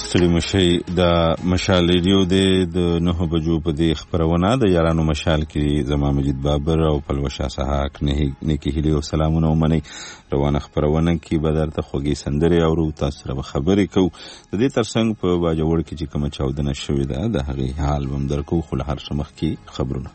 ستړي مشي د مشال ریډیو د 9 بجو په دې خبرونه د یارانو مشال کې زما مجید بابر او پلوشا سحاق نیکی هیله او سلامونه ومني. روانه خبرونه کې به درته خوږی سندري او تاسو سره خبرې کوو. د دې ترڅنګ په باجوړ کې چې کوم چاودنه شوې ده د هغه حال هم درکو. خو له هر څه مخکې خبرونه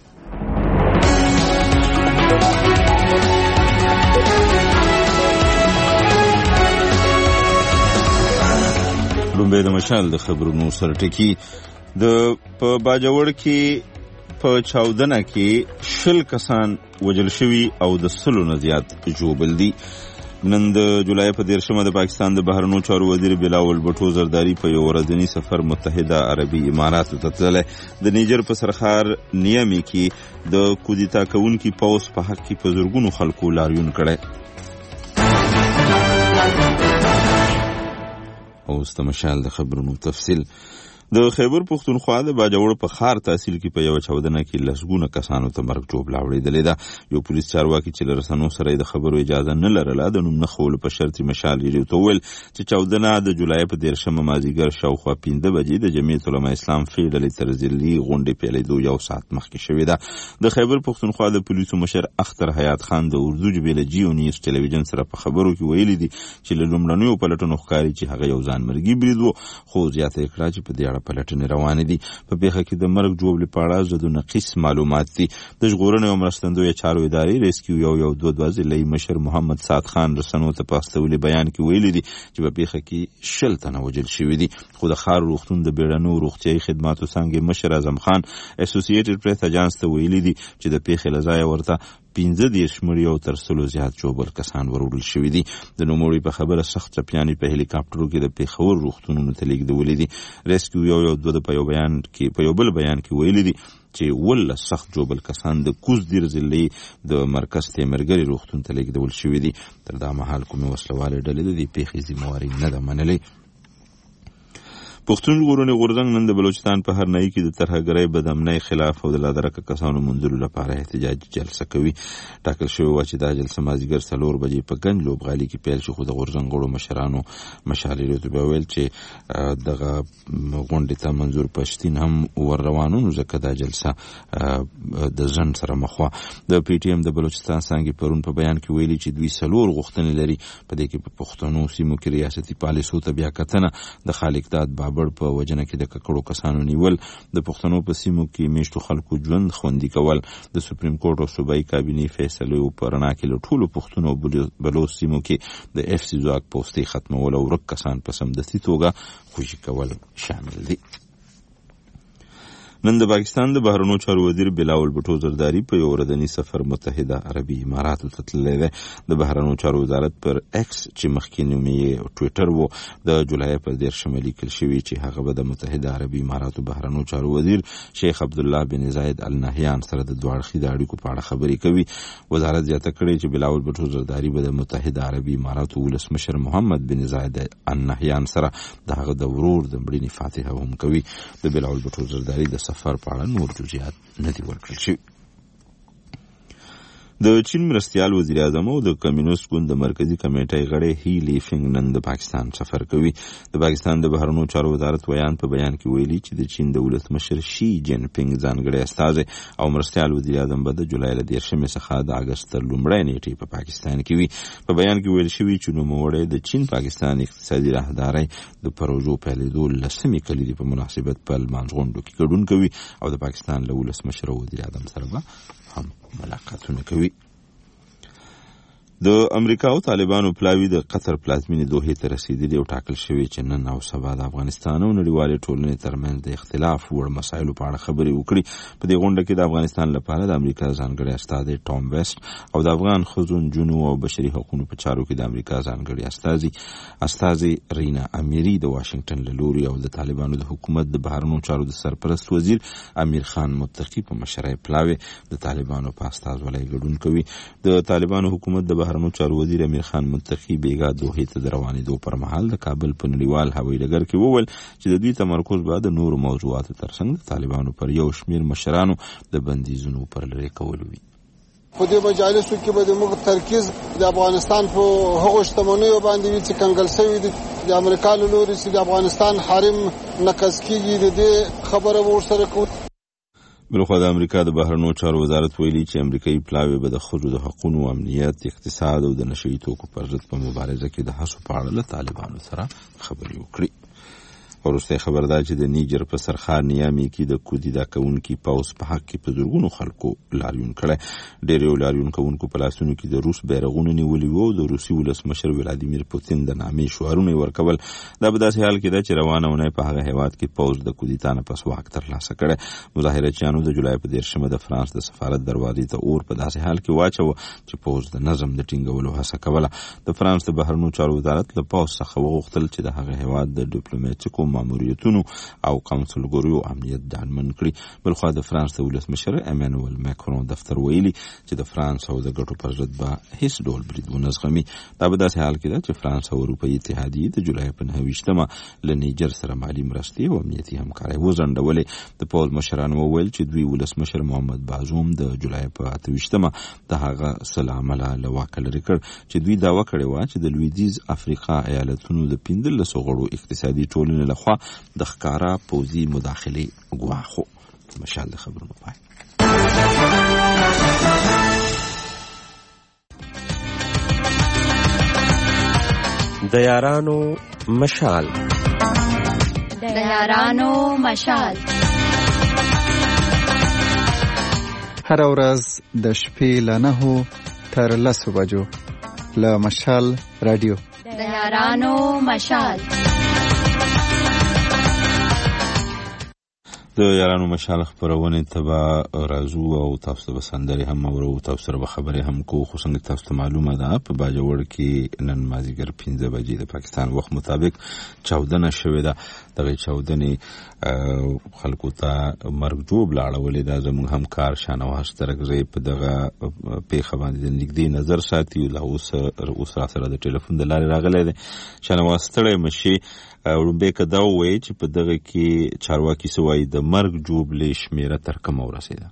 لومبه د مشال د خبرونو سره ټکی د په باجوړ کې په چاودنه کې 10 کسان وژل شوي او د 100 نه زیات ژوبل دي. نن د جولای په 13 د پاکستان د بهرنیو چارو وزیر بلاول بټو زرداری په یو ورځنی سفر متحده عربي اماراتو ته تللی. د نیجر په سرخار نیامي کې د کودتا کوونکي پوس په حق کې په زرګونو خلکو لاریون کړی. اوس د مشال د خبرونو تفصیل. د خیبر پختونخوا د باجوړ په خار تحصیل کې په یو چاودنه کې لسګونه کسانو ته مرګ جوړ لاوړېدلې ده. یو پولیس چارواکي چې لرسنو سره د خبرو اجازه نه لرله د نوم نه خول په شرط مشال ریډیو ته ویل چې چاودنه د جولای په 13 مازیګر شاوخوا 5 بجې د جمعیت علماء اسلام فیډلې ترزیلي غونډې پیلېدو یو ساعت مخکې شوې ده. د خیبر پختونخوا د پولیسو مشر اختر حیات خان د اردو ژبې له جیو نیوز ټلویزیون سره په خبرو کې ویلي دي چې له لومړنیو پلټنو ښکاري چې هغه یو ځانمرګي برید و، خو زیاته یې کړه چې په دې اړه پلټنې روانې دي. په پیښه کې د مرګ جوړې په اړه زده نقیص معلومات دي. د ژغورنې او مرستندویه چارو ادارې ریسکیو یو 22 ضلعي مشر محمد سعد خان رسنو ته په استولي بیان کې ویلي دي چې په پیښه کې 10 تنه وژل شوي دي. خو د ښار روغتون د بیړنیو روغتیایي خدماتو څانګې مشر اعظم خان اسوسییټډ پریس اجانس ته ویلي دي چې د پیښې له ځایه ورته 15 مړي او تر 100 زیات ژوبل کسان وروړل شوي دي. د نوموړي په خبره سخت چپیانې په هلیکاپټرو کې د پیښور روغتونونو ته لیږدولې دي. ریسکیو یو په یو بل بیان کې ویلي دي چې ول سخت ژوبل کسان د کوز دیر ضلعي د مرکز تیمرګری روغتون ته لیږدول شوي دي. تر دا مهال کومې وسلوالې ډلې د دې پیښې ذمہواري نه ده منلې. پښتون ژغورنې غورځنګ نن د بلوچستان په هرنایي کې د ترهګرۍ بدامنۍ خلاف او د لادرکه کسانو منځلو لپاره احتجاجي جلسه کوي. ټاکل شوی و چې دا جلسه مازدیګر 4 بجې په ګنج لوبغالي کې پیل شي. خو د غورځنګ غړو مشرانو مشالې ته ویل چې دغه غونډې ته منظور پښتين هم ور روانو، ځکه دا جلسه د ځن سره مخوا. د پی ټی ایم د بلوچستان څنګه پرون په بیان کې ویلي چې دوی 4 غوښتنې لري. په دې کې په پښتنو سیمو کې ریاستي پالیسو ته بیا کتنه، د خالقداد په وجنه کې د ککړو کسانو نیول، د پښتنو په سیمو کې میشتو خلکو ژوند خوندي کول، د سپریم کورټ او صوبایي کابینې فیصلو په رڼا کې له ټولو پښتنو بلوچ سیمو کې د اف سی ځواک پوستې ختمول او ورک کسان په سمدستي توګه خوشي کول شامل دي. نن د پاکستان د بهرنیو چارو وزیر بلاول بټو زرداری په یو ورځنی سفر متحده عربي اماراتو ته تللی دی. د بهرنیو چارو وزارت پر ایکس چې مخکې نوم یې ټویټر و د جولای په 13 لیکل شوی چې هغه به د متحده عربي اماراتو بهرنیو چارو وزیر شیخ عبد الله بن زاید ال نهیان سره د دوه اړخیز اړیکو په اړه خبرې کوي. وزارت زیاته کړې چې بلاول بټو زرداری به د متحده عربي اماراتو ولسمشر محمد بن زاید ال نهیان سره دغه د ورور د مړینې فاتحه هم کوي. د بلاول بټو زرداری د سفر په اړه نور جزئیات نه دي ورکړل شوي. د چین مرستیال وزیر اعظم او د کمیونست ګوند د مرکزی کمیټې غړی هی لیفینګ نن د پاکستان سفر کوي. د پاکستان د بهرنیو چارو وزارت په بیان کې ویلي چې د چین د ولسمشر شي جین پینګ ځانګړی استازی او مرستیال وزیر اعظم به د جولای له 13 څخه د اگست تر لومړۍ نیټې په پاکستان کې وي. په بیان کې ویل شوی چې نوموړی د چین پاکستان اقتصادي راهدارۍ د پروژو پیلېدو لسمې کلیدي په مناسبت په لمانځغونډو کې ګډون کوي او د پاکستان له ولسمشر او وزیر اعظم سره به هم ملاقاتونه کوي. د امریکا او طالبانو پلاوی د قطر پلازمینې دوحې ته رسیدلي او ټاکل شوی چې نن او سبا د افغانستان او نړیوالې ټولنې ترمنځ د اختلاف وړ مسایلو په اړه خبرې وکړي. په دې غونډه کې د افغانستان لپاره د امریکا ځانګړی استازی ټام ویسټ او د افغان ښځو، نجونو او بشري حقوقو په چارو کې د امریکا ځانګړی استازی رینا امیری د واشنگټن له لوري او د طالبانو د حکومت د بهرنیو چارو د سرپرست وزیر امیر خان متقی په مشرۍ پلاوی د طالبانو په استازولۍ ګډون کوي. د طالبانو حکومت د بهرنیو چارو وزیر امیر خان متقی بیګا دوحې ته د روانېدو پر مهال د کابل په نړیوال هوایي ډګر کې وویل چې د دوی تمرکز به د نورو موضوعاتو ترڅنګ د طالبانو پر یو شمېر مشرانو د بندیزونو پر لرې کول وي. په دې مجالسو کې به موږ ترکیز د افغانستان په هغو شتمنیو باندې وي چې کنګل شوي دي د امریکا له لوري چې د افغانستان حریم نقض کیږي د دې خبره ورسره کوو. بلخوا د امریکا د بهرنیو چارو وزارت ویلي چې امریکایي پلاوی به د ښځو د حقونو، امنیت، اقتصاد او د نشهیي توکو پر ضد په مبارزه کې د هڅو په اړه له طالبانو سره خبرې وکړي. وروستی خبر دا چې د نیجر په سرخار نیامي کې د کودتا کوونکي پوځ په حق کې په زرګونو خلکو لاریون کړی. ډېرو لاریون کوونکو په لاسونو کې د روس بیرغونه نیولي وو او د روسي ولسمشر ولادیمیر پوتین د نامې شعارونه یې ورکول. دا په داسې حال کې ده چې روانه اونۍ په هغه هېواد کې پوځ د کودتا نه پس واک ترلاسه کړی. مظاهرچیانو د جولای په 13 د فرانس د سفارت دروازې ته اور په داسې حال کې واچوه چې پوځ د نظم د ټینګولو هڅه کوله. د فرانس د بهرنیو چارو وزارت له پوځ څخه وغوښتل چې د هغه هېواد د ډیپلوماټیکو ماموریتونو او کونسلګریو امنیت ډاډمن کړي. بلخوا د فرانس د ولسمشر امانوئل ماکرون دفتر ویلي چې د فرانس او د ګټو پر ضد به هیڅ ډول برید ونه زغمي. دا په داسې حال کې ده چې فرانس او اروپایي اتحادیې د جولای په 29 له نیجر سره مالي مرستې او امنیتي همکارۍ وځنډولې. د پوځ مشرانو وویل چې دوی ولسمشر محمد بازوم د جولای په 28 د هغه څه له امله له واکه لرې کړ چې دوی دعوه کړې وه چې د لویدیځ افریقا ایالتونو د 15 غړو اقتصادي ټولنې لخوا د ښکارا پوځي مداخلې ګواښ و. مشال د خبرونو پای. د یارانو مشال. د یارانو مشال هر ورځ د شپې له 9 تر 10 بجو له مشال رادیو. د یارانو مشال. د یارانو مشال خبرونه تبا رازو او تاسو به سندري هم اورو، تاسو سره به خبرې هم کو. خو څنګه تاسو معلومه ده په باجوړ کې نن مازیګر 15 بجې د پاکستان وخت مطابق چاودنه شوې ده. دغه چاودنې خلکو ته مرګ جوړ لاړولې ده. زموږ همکار شانواز ترګزی په دغه پیښه باندې نږدې نظر ساتي. لا اوس سره د ټلیفون د لارې راغلی دی. شانواز ستړی مشي وربه کدا وای چې په دغه کې چارواکي سوای د مرګ جوړلې شمیره تر کومه ورسېده؟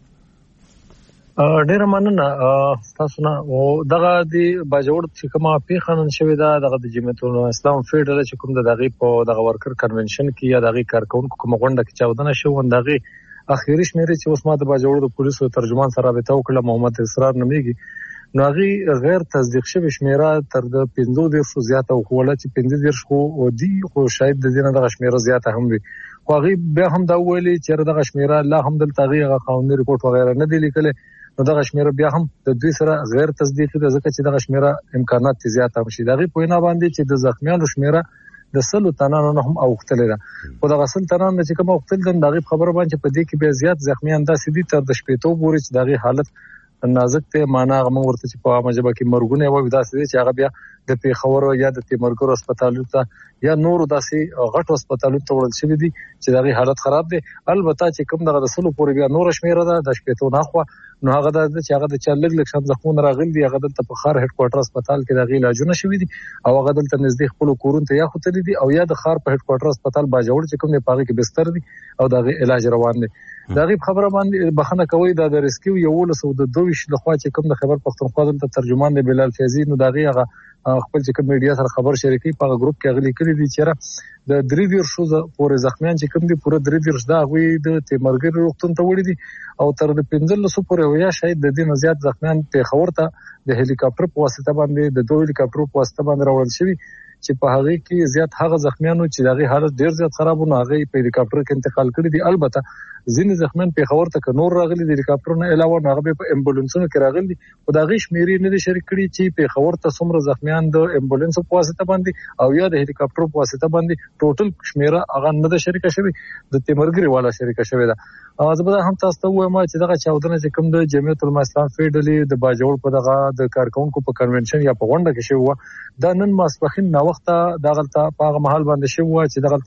ډیره مننه تاسو نه. او دغه د باجوړ چې کومه پیښه نن شوې ده دغه د جمعیت الاسلام فیډرل چې کوم دغه په دغه ورکر کنونشن کې یا دغه کارکونکو کومه غونډه کې چاودنه شو دغه اخیری شمیره چې اوس ما د باجوړ د پولیسو ترجمان سره رابطه وکړه محمد اسرار نومېږي نو هغه غیر تصدیق شوی شمیره تر د 15 زیاته او کوله چې 15 خو دی خو شاید د دینه د شمیره زیاته هم وي. خو هغه به هم دا ویلي چې د شمیره لا هم د تغییر قانوني ریپورت وغیرہ نه دی لیکل. نو د شمیره بیا هم د دوی سره غیر تصدیقي ده ځکه چې د شمیره امکانات زیات هم شي. دغه پوینه باندې چې د زخمیانو شمیره د 100 تنانو هم اوختل ده. خو د غسل تنان چې کوم اوختل د خبره باندې په دې کې به زیات زخمیان داسې دي تر د شپېتو پورې چې دغه حالت نازک ته معنا غو ورته چې په عامه ژبه کې مرګونه وي داسې چې هغه بیا د پیښور یا د تیمرګر هسپتالونو ته یا نور داسې غټ هسپتالونو ته وړل شوی دي چې دغه حالت خراب دي. البته چې کوم دغه د 100 پورې بیا نور شمیره ده د شپېتو نه خو نو هغه د چې هغه د چلګ لک شم زخمونه راغلي دي. هغه د خار هډ کوارټر هسپتال کې دغه علاجونه شوی دي او هغه د نزدیک خپل کورون ته یا خوتلي دي او یا د خار په هډ کوارټر هسپتال باجوړ چې کوم نه پاغي کې بستر دي او دغه علاج روان دي. دغه خبره باندې بخنه کوي د ریسکیو یو له 22 لخوا چې کوم د خبر پښتونخوا د ترجمان دی بلال فیضی نو دغه هغه خپل چې کوم میډیا سره خبر شریکي په ګروپ کې غلي کړی دي چې د 3 شو پورې زخمیان چې کوم دي پوره 3 دا غوي د تیمرګر روغتون ته وړي دي او تر د 15 پورې ویا شاید د دې زیات زخمیان په خبر ته د هلیکاپټر په واسطه باندې د دوه هلیکاپټر په واسطه باندې راوړل شوی چې په هغه کې زیات هغه زخمیانو چې دغه حالت ډیر زیات خرابونه هغه په هلیکاپټر کې انتقال کړي دي. البته ځینې زخمیان په خبر ته نور راغلي د هلیکاپټر نه علاوه هغه په امبولانسونو کې راغلي او دغه شمیرې نه شریک کړي چې په خبر ته څومره زخمیان د امبولانس په واسطه باندې او یا د هلیکاپټر په واسطه باندې ټوټل شمیره هغه نه د شریک شوی د تیمرګری والا شریک شوی ده. زبده هم تاسو ته وایم چې دغه چاودنه چې کوم د جمعیت الاسلام فیډرل د باجوړ په دغه د کارکونکو په کنونشن یا په غونډه کې شوی و دا نن ماسپخین نو وخت دغه په هغه محل باندې شوی چې دغه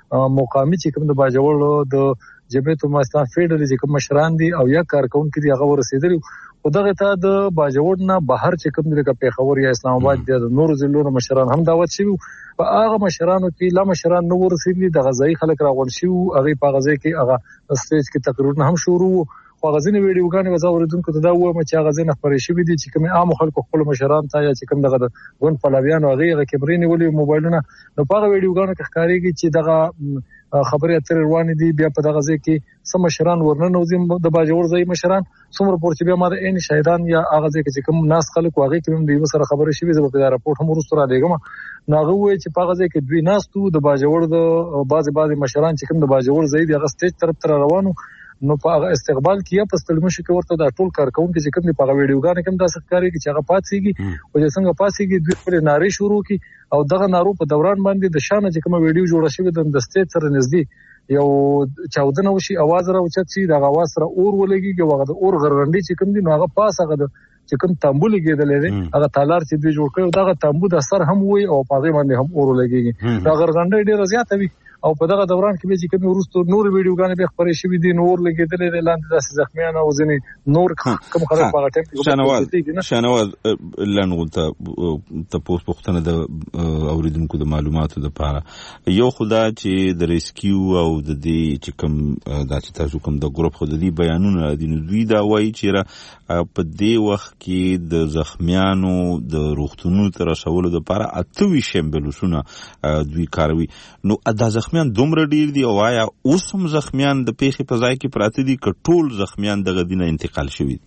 مقامی چې کوم د باجوړ د جمعیت الاسلام فیډرل چې کوم مشران دي او یا کارکونکو دي هغه ورسېدل او دغه ته د باجوړ نه بهر چې کوم د پیښور یا اسلام آباد د نور ضلعونو مشران هم دعوت شوی په هغه مشرانو کې لا مشران نو ورسېدل د غزای خلک راغون شي او هغه په غزای کې هغه سټیج کې تقریرونه هم شروع خو غزنی ویډیوګانې وځو اوریدونکو ته دا وایم چې هغه ځنه خبرې شوې دي چې کوم عام خلکو خپل مشران ته یا چې کوم دغه غون پلاویانو هغه کیمرې نیولې موبایلونه نو په هغه ویډیوګانو کې ښکارېږي چې دغه خبرې اترې روانې دي. بیا په دغه ځای کې سم مشران ورننوځي د باجوړ ځای مشران څومره پورته بیا ما د عین شهیدان یا هغه ځای کې کوم ناس خلک واغې کوم دی سره خبرې شوې زه په دا راپورټ هم ورسره را لګم نو هغه وایي چې په هغه ځای کې دوی ناستو د باجوړ د بعضي مشران چې کوم د باجوړ ځای دی هغه سټیج طرف تر روانو نو په هغه استقبال کې په ستلمشي کې ورته دا ټول کارکونکو چې کوم دی په ویډیوګانو کې دا ښکاري چې هغه پاتېږي او چې څنګه پاتېږي دوی خپل نارې شروع کی او دغه نارو په دوران باندې د شانه چې کوم ویډیو جوړه شوې د سټیج سره نږدې یو چاودنه وشي आवाज راوچت شي دا आवाज سره اور ولګي او هغه د اور غرغنډي چې کوم دی نو هغه پاس هغه چې کوم تامبو لګیدلې ده هغه تالار چې دوی جوړ کړو دا تامبو د سر هم وي او پاغه باندې هم اور لګيږي دا غرغنډي ډیر زیات وي او په دغه دوران کې چې کوم ورستو نور ویډیوګانې به خبرې شوې دي نور لګیدلې لاندې داسې زخمیان او ځنې نور کوم خلک په ټیم کې شنواز لنغون ته پوښتنه د اوریدونکو د معلوماتو لپاره یو خدا چې د ریسکیو او د دې چې کوم د تاسو کوم د ګروپ خو د دې بیانونه دي نو دوی دا وایي چې په دې وخت کې د زخمیانو د روغتونونو تر رسولو لپاره 28 امبولانسونه دوی کاروي نو دا زخمیان دومره ډیر دي او آیا اوس هم زخمیان د پیښې په ځای کې پراته دي که ټول زخمیان دغه دینه انتقال شوي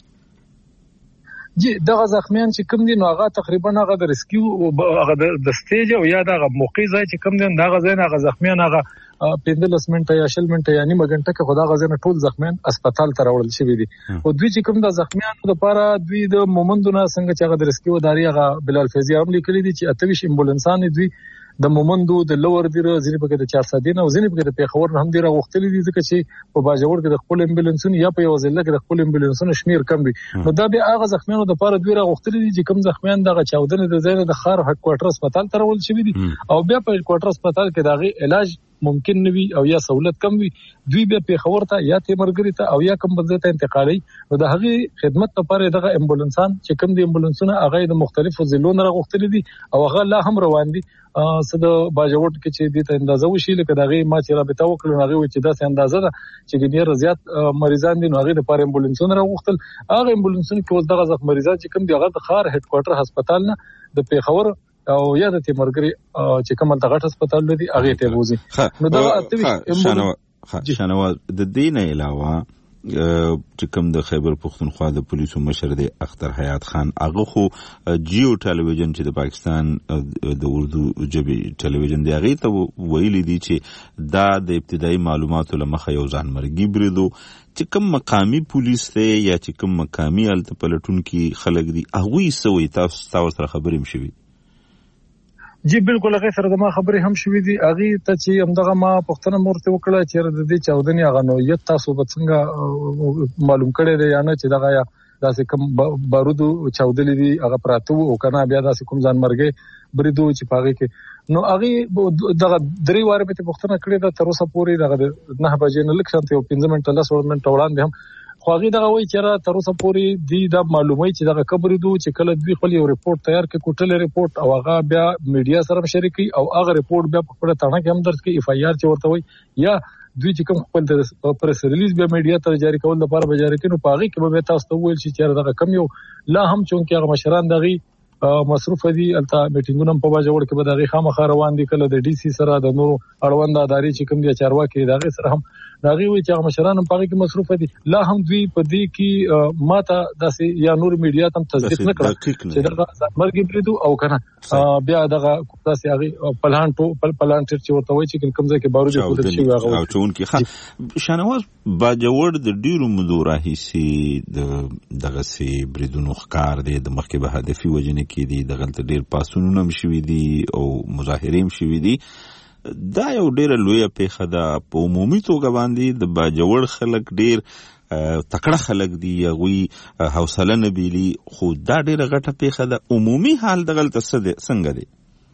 جی دغه زخمیان چې کوم دي نو هغه تقریبا هغه د ریسکیو هغه د سټیج او یا دغه موقع ځای چې کوم دي دغه ځای هغه زخمیان هغه 15 منټه یا 20 منټه یا نیمه غنټه کې خدا غزنه ټول زخمیان هسپتال ته راوړل شوی دي او دوی چې کوم د زخمیانو لپاره دوی د مومندونه څنګه چې هغه د ریسکیو ادارې هغه بلال فیضی هم لیکلي دي چې 28 امبولانسان دوی د مومندو د لور دی ځینې پکې د 400 دین او ځینې پکې د پیښور هم دی راغختلې دي ځکه چې په باجوړ کې د خپل امبولانسونو یا په یو ځل کې د خپل امبولانسونو شمیر کم وي نو دا به هغه زخمیانو د لپاره دوی راغختلې دي چې کوم زخمیان دغه چاودنې د ځای د خار هډ کوارټر هسپتال ته راول شوی دي او بیا په هډ کوارټر هسپتال کې دغه علاج ممکن نوي او یا سہولت کم وي دوی به پیښور ته یا تیمرګری ته او یا کوم بل ځای ته انتقالي نو د هغه خدمت لپاره دغه امبولانسان چې کوم دي امبولانسونه هغه د مختلفو ضلعونو راغختلې دي او هغه لا هم روان دي صد باجوړ کې چې د اندازه وشي لکه دغه ما چې رابطه وکړو هغه چې داسې اندازه ده چې ډیر زیات مریضان دي نو هغه د لپاره امبولانسونه راغختل هغه امبولانسونه کې دغه ځخ مریضان چې کوم دي هغه د خار هډ کوارټر هسپتال نه د پیښور او یا د تیمرګری چې کوم د غټ هسپتال دی هغه ته وځي نو دا شنواز د دین علاوه چې کوم د خیبر پختونخوا د پولیسو مشر دی اختر حیات خان هغه خو جیو ټلویزیون چې د پاکستان د اردو ژبې ټلویزیون دی هغه ته ویلي دي چې دا د ابتدایي معلوماتو لمخه یو ځانمرګي بریدو چې کوم مقامی پولیس دی یا چې کوم مقامی الته پلټونکي خلک دي هغه سوي تاسو سره خبرې مشوي جی بالکل هغه سره د ما خبرې هم شوې دي هغه ته چې همدغه ما پښتنه مورته وکړه چې د دې چاودنې هغه نو یت تاسو به څنګه معلوم کړی دی یا نه چې دغه یا داسې کوم بارودو چاودلې دي هغه پراته او کنه بیا داسې کوم ځانمرګي بریدو چې پاږي کې نو هغه دغه درې واره په پښتنه کړی دا تر اوسه پورې دغه 9 بجې نه لکه شانته 15 منټه 10 منټه وړاندې هم خو هغه دغه وایي چې را تر اوسه پورې دی دا معلومه چې دغه قبر دو چې کله دوی خپل یو ریپورت تیار کړي کوټل ریپورت او هغه بیا میډیا سره شریکي او هغه ریپورت بیا په خپل تاڼه کې هم درج کړي اف ای آر چې ورته وایي یا دوی چې کوم خپل د پریس ریلیز بیا میډیا ته جاری کول لپاره به جاری کړي نو پاغي کې به تاسو ته ویل چې دغه کم یو لا هم چونکه هغه مشران دغه مصروف دي الته میټینګونه په باجوړ کې به دغه خامخا روان دي کله د ډي سي سره د نورو اړوند ادارې چې کوم دي چارواکي دغه سره هم دغه وی چې مشران په کې مصروف دي لا هم دوی په دې کې ماته داسې یا نور میډیا تم تصدیق نه کړ چې دغه مرګ بریدو او کنه بیا دغه داسې هغه پلانټر چې ورته وایي چې کوم ځای کې بارود کوي هغه او چون کې شنواز باجوړ د ډیرو مدوره هيسي دغه سي بریدونو ښکار دي د مخکې به هدفي وجنه کې دي د غلط ډیر پاسونو هم شوي دي او مظاهرې هم شوي دي دا یو ډیره لویه پیښه ده په عمومي توګه باندې د باجوړ خلک ډیر تکړه خلک دي هغوی حوصله نه بیلي خو دا ډیره غټه پیښه ده عمومي حال دغلته څنګه دی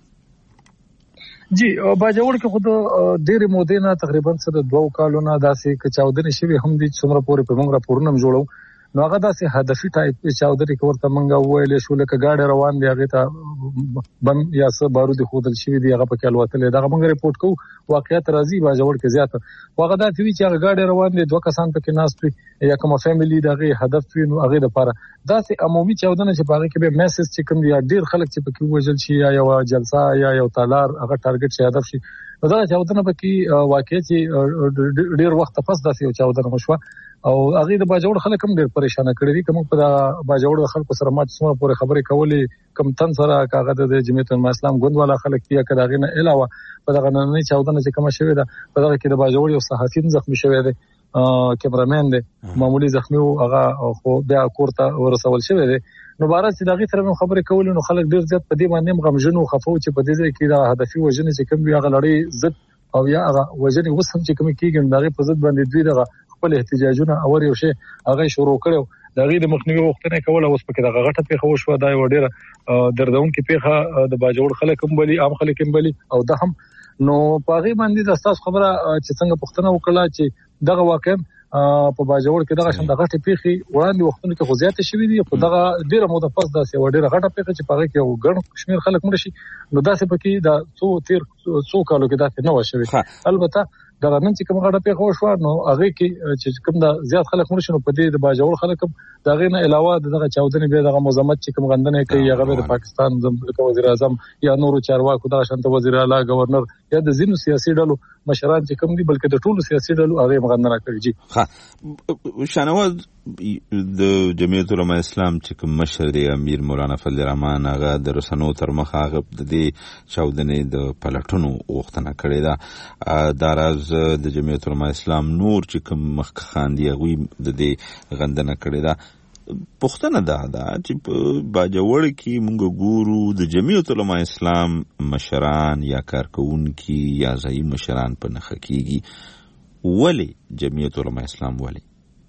جی باجوړ کې خود ډېر مودې نه تقریبا سره 2 کالونه داسې چاودنې شوي هم دي څومره پورې په موږ راپورونه هم جوړو نو هغه داسې هدفي ټایپ چاودنې کوي منګه ویلې شو لکه گاډي روان دي هغه ته بم یا څه بارود خودل شي دي هغه پکې الوتلې دا موږ ریپورت کوو واقعیت راځي باجوړ کې زیاته هغه دا چې هغه گاډي روان دي دوه کسان پکې ناست وي یا کومه فیملی دغه هدف وي نو هغه لپاره داسې عمومي چاودنه چې باغې کې به میسج چې کوم دي ډیر خلک چې پکې وژل شي یا یو جلسه یا یو تالار هغه ټارګټ شي هدف شي دا چاودنه پکې واقعي چې ډیر وخت پس داسې یو چاودنه وشوه او هغه د باجوړ خلک هم ډیر پریشان کړي دي کوم په باجوړ خلکو سره ماته سمه پورې خبرې کولې کم تن سره کاغذ د جمعیت الاسلام غوند والا خلک کیه کداغه نه علاوه په دغه نن چاودنه چې کوم شوی ده په دغه کې د باجوړ یو صحافي زخمی شوی دی کیمرامین دی معمولی زخمی او هغه خو بیا کوړه ورسول شوی دی نو بارات چې دغه سره خبرې کولې نو خلک ډیر زیات په دې باندې غمجن او خفو چې په دې ځای کې د هدفي وژنې چې کوم هغه لړۍ ضد او یا هغه وژنې وسم چې کوم کېږي دغه په ضد باندې دوی دغه خپل احتجاجونه اور یو شی هغه شروع کړو دغه د مخنیوي غوښتنه کوله اوس پکې دغه غټه پیښه وشو دا یو ډیره دردونکې پیښه د باجوړ خلک هم بلی عام خلک هم بلی او ده هم نو پاغي باندې د تاسو خبره چې څنګه پښتنه وکړه چې دغه واقع په باجوړ کې دغه شند غټه پیښه وړاندې وختونو کې غوځاتې شوې دي په دغه ډیره موده پس داسې و ډیره غټه پیښه چې پاغي کې یو ګڼ شمیر خلک مړ شي نو داسې پکې د څو کالو کې داسې نه و شوې البته دا نن چې کوم غټه پیښه وشو نو هغه کې چې کوم د زیات خلک مړ شي نو په دې د باجوړ خلک دا غینه علاوه دغه چاودنې به دغه مزمت چې کوم غندنه کوي هغه د پاکستان د وزیر اعظم یا نورو چارواکو دغه شانته وزیر اعلی گورنر یا د زینو سیاسي ډلو مشران چې کوم دي بلکې د ټولو سیاسي ډلو هغه غندنه کوي جی ها شانواز د جمعیت العلماء اسلام چې کوم مشر دی امیر مولانا فضل الرحمن هغه د رسنو تر مخه هغه د دې چاودنې د پلټونو وختنه کړې ده دا راز د جمعیت العلماء اسلام نور چې کوم مخکخان دی هغه د دې غندنه کړې ده پښتنه ده چې په باجوړ کې مونږ ګورو د جمعیت العلماء اسلام مشران یا کارکونکي یا ځای مشران په نخ کېږي ولی جمعیت العلماء اسلام ولی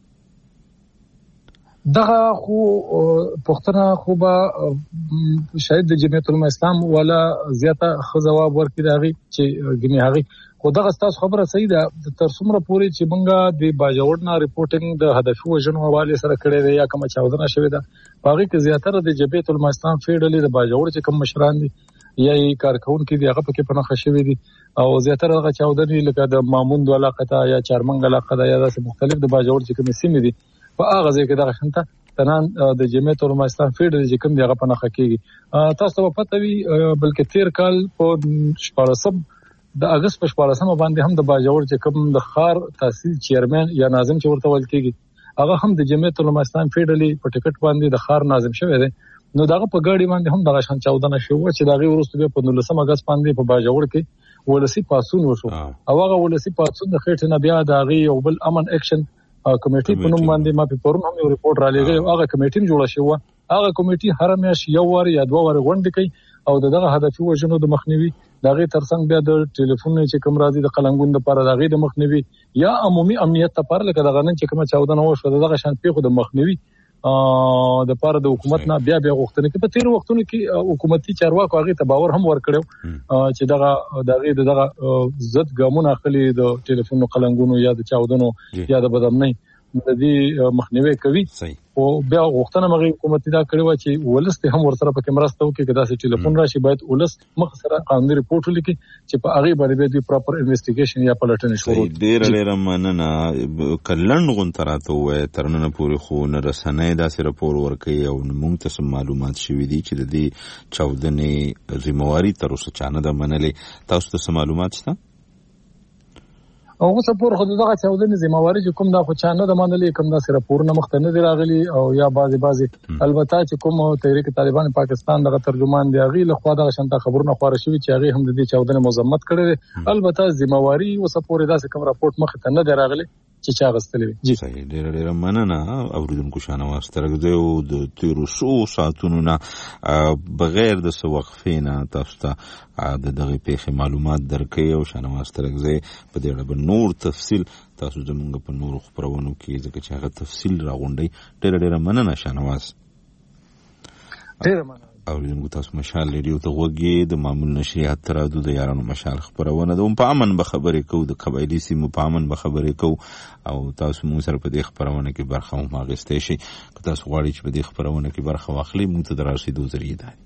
دغه خو پښتنه خو به شاید د جمعیت العلماء اسلام ولا زیاته خزواب ورکړي دغه چې ګنې هغه خو دغه تاسو خبره صحیح ده تر څومره پوري چې مونږه د باجوړ نه ریپورټینګ د هدفي وژنو حواله سره کړی دی یا کوم چاودنه شوې ده هغه کې زیاتره د جمعیت العلماء اسلام فیډلې د باجوړ چې کوم مشران دي یا کارکونکو دي هغه پکې پناه شوې دي او زیاتره هغه چاودنې لکه د ماموند علاقه یا چارمنګ علاقه یا داسې مختلف د باجوړ چې کوم سیمې دي په هغه ځای کې دغه شنته تنان د جمعیت العلماء اسلام فیډرل چې کوم دی هغه پناه کېږي تاسو په پته وی بلکې تیر کال په 14 د اگست په 14 باندې هم د باجوړ چې کوم د خار تحصیل چیرمن یا ناظم چې ورته ویل کېږي هغه هم د جمعیت العلماء اسلام فیډرل په ټیکټ باندې د خار ناظم شوی دی نو دغه په ګاډي باندې هم دغه شان چاودنه شو چې دغه ورسته په 19 اگست باندې په باجوړ کې ولسی پاسون وشو او هغه ولسی پاسون د خېټه نه بیا دغه یو بل امن اکشن کمیټي په نوم باندې ما په پرون هم یو ریپورت را لېږی هغه کمیټي جوړه شوه هغه کمیټي هر میاشت یو وار یا دوه وار غونډه کوي او دغه هدفي وژنو د مخنیوي دغه ترڅنګ بیا د ټلیفون چې کوم راځي د قلنګون لپاره دغه د مخنیوي یا عمومي امنیت لپاره لکه دغه نن چې کوم چاودنه وشو دغه شان پیښو د مخنیوي د پاره د حکومت نه بیا غوښتنه کوي په تیر وختونو کې حکومتي چارواکو هغه ته باور هم ورکړو چې دغه ضد ګامونه اخلي د ټلیفون قلنګونو یا د چاودنو یا د بدامنۍ د دې مخنیوي کوي او بیا غوښتنه مغي حکومت دا کړی و چې ولست هم ورسره پکې مرسته وکړي کدا چې ټلیفون راشي باید ولست مخ سره قانوني ریپورت ولیکي چې په هغه باندې د پراپر انویسټیګیشن یا پلټنه شروع ډیر مننه کلن غونتراته وې ترنه پوری خو نه رسنۍ داسې راپور ورکړي او موږ ته معلومات شوې دي چې د دې چاودنې ذمہواری تر اوسه چانه ده منلې تاسو ته معلومات شته او څه پور خو دغه چاودنې ذمہواری چې کوم دا خو چانه د منلې کوم دا سره پور نه مختنه دی راغلي او یا بعضي البته چې کوم تحریک طالبان پاکستان دغه ترجمان دی هغه له خوا دغه شانته خبرونه خبره شوی چې هغه هم د دې چاودنې مذمت کړي البته ذمہواری او څه پور داسې کوم راپورټ مخ ته نه دی راغلي چې چا غستلې جی صحیح ډېر مننه اوریدونکو شانواز ترګده او د تیرو ساعتونو نه بغیر د وقفې نه تاسو ته د دغه پیښې معلومات درکې او شانواز ترګده په دې اړه نور تفصیل تاسو زموږ په نورو خبرونو کې ځکه چې هغه تفصیل راغونډي ډېر مننه شانواز ډېر مننه اوریدونکو تاسو مشال ریډیو ته غوږی د معمول نشریات ترادو د یارانو مشال خبرونه د په امن به خبرې کو د قبایلی سیمو په امن به خبرې کو او تاسو مو سره په دې خبرونه کې برخه مو ماغسته شي که تاسو غواړئ چې په دې خبرونه کې برخه واخلئ مو ته دراسیدو ذریعہ ده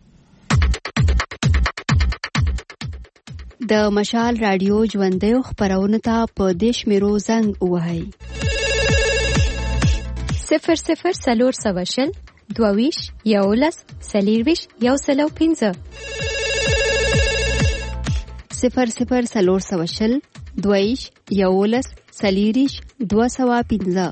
د مشال رادیو ژوندۍ خبرونه ته په دیش میرو زنګ وهاي 00 سلور سواشل دوویش یولس سلیرویش یو سلو 15 00 سلور سواشل دوویش یولس سلیریش 215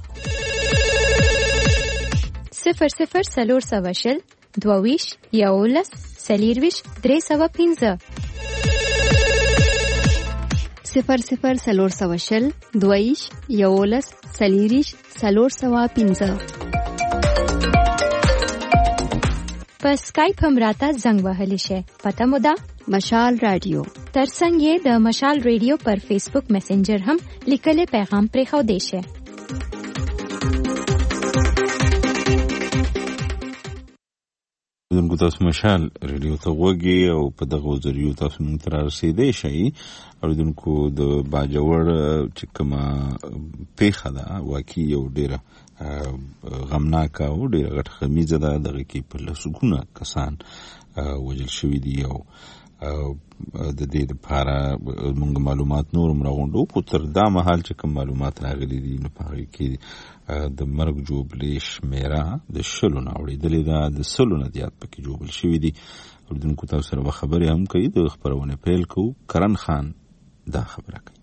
00 سلور سواشل دوویش یولس سلیرویش 315 00 سلور سواشل دوویش یولس سلیریش 315 په سکایپ هم راته زنګ وهلی شي پته مو ده مشال رادیو ترڅنګ یې د مشال ریډیو پر فیسبوک میسنجر هم لیکلي پیغام پرې خو دی شي دغه تاسو مشال ریډیو ته غوږی او په دغه ذریعہ تاسو مونږ ته رسیدئ شئ او دونکو د باجوړ چې کومه پیښه ده واقعي یو ډیره غمناک او ډیره غټ خمیزه ده دغه کې په لسګونه کسان وژل شوي دي او د دې لپاره موږ معلومات نور مراغونډو خو تر دا مهال چې کوم معلومات راغلي دي نو په هغه کې د مرګ جوړبلې شمیره د شلو نه اورېدلې ده د سلو نه زیات پکې جوړبل شوي دي اورېدونکو تاسو سره به خبرې هم کوي د خبرونه پیل کوو کرن خان دا خبره کوي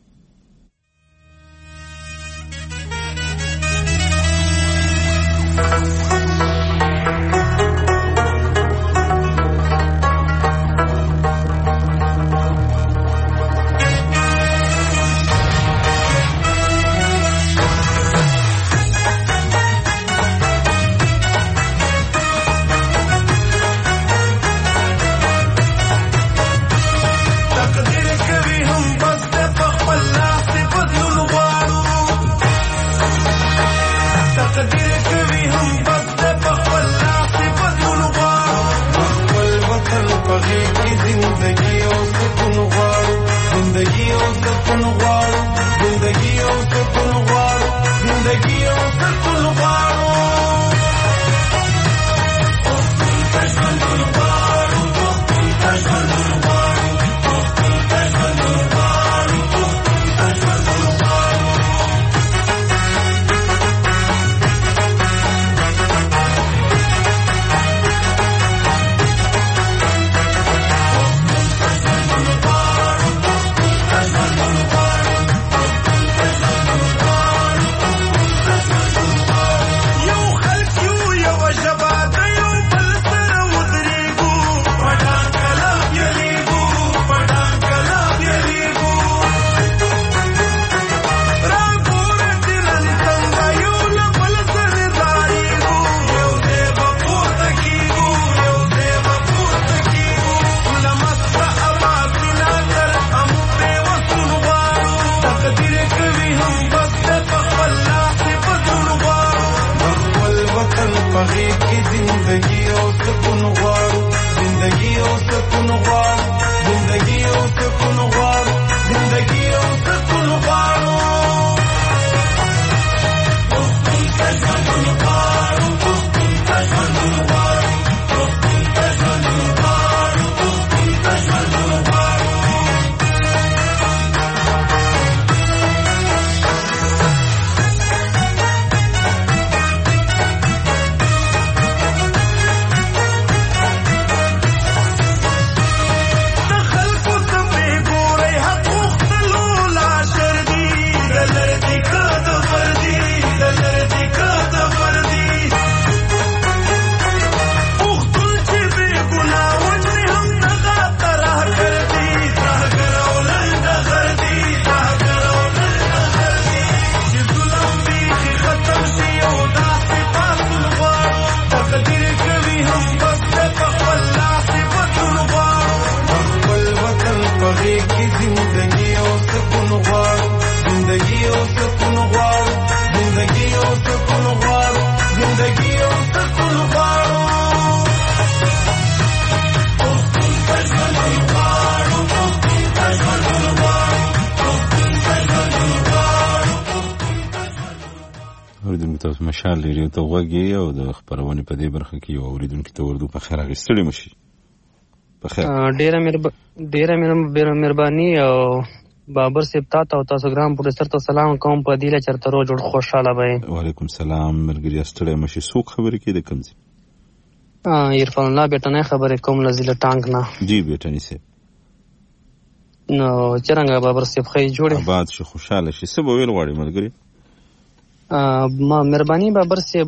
تاسو مشال ریډیو ته وګورئ او د خبرونه په دې برخه کې یو اوریدونکو ته ورته په خیر غوښتل مشي. په خیر ډیره مهرباني او بابر صاحب تاسو ګرام پروفیسور ته سلام کوم په دې لچر تر جوړ خوشاله وای. وعلیکم السلام مرګري استړی مشي. څوک خبرې کې د کمزي؟ عرفان الله بیٹنه خبرې کوم لزیله ټانک نه. جی بیٹنی سے نو چرنګ بابر صاحب خې جوړه آباد شي خوشاله شي سبا ویل غواړي مرګري. ما مهرباني بابر صاحب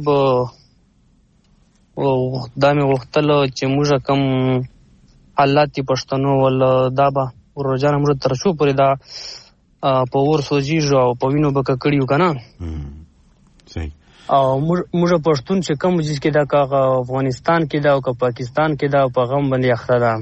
او دامه وختل چې موږ کم حالات پښتنو ول دابا ورجانه موږ تر شو پرې دا په ور سوجیږو او په وینو بک کړیو کنه. صحیح. او موږ پښتون چې کوم جز کې دا کا افغانستان کې دا او کا پاکستان کې دا په غم باندې اخره ده.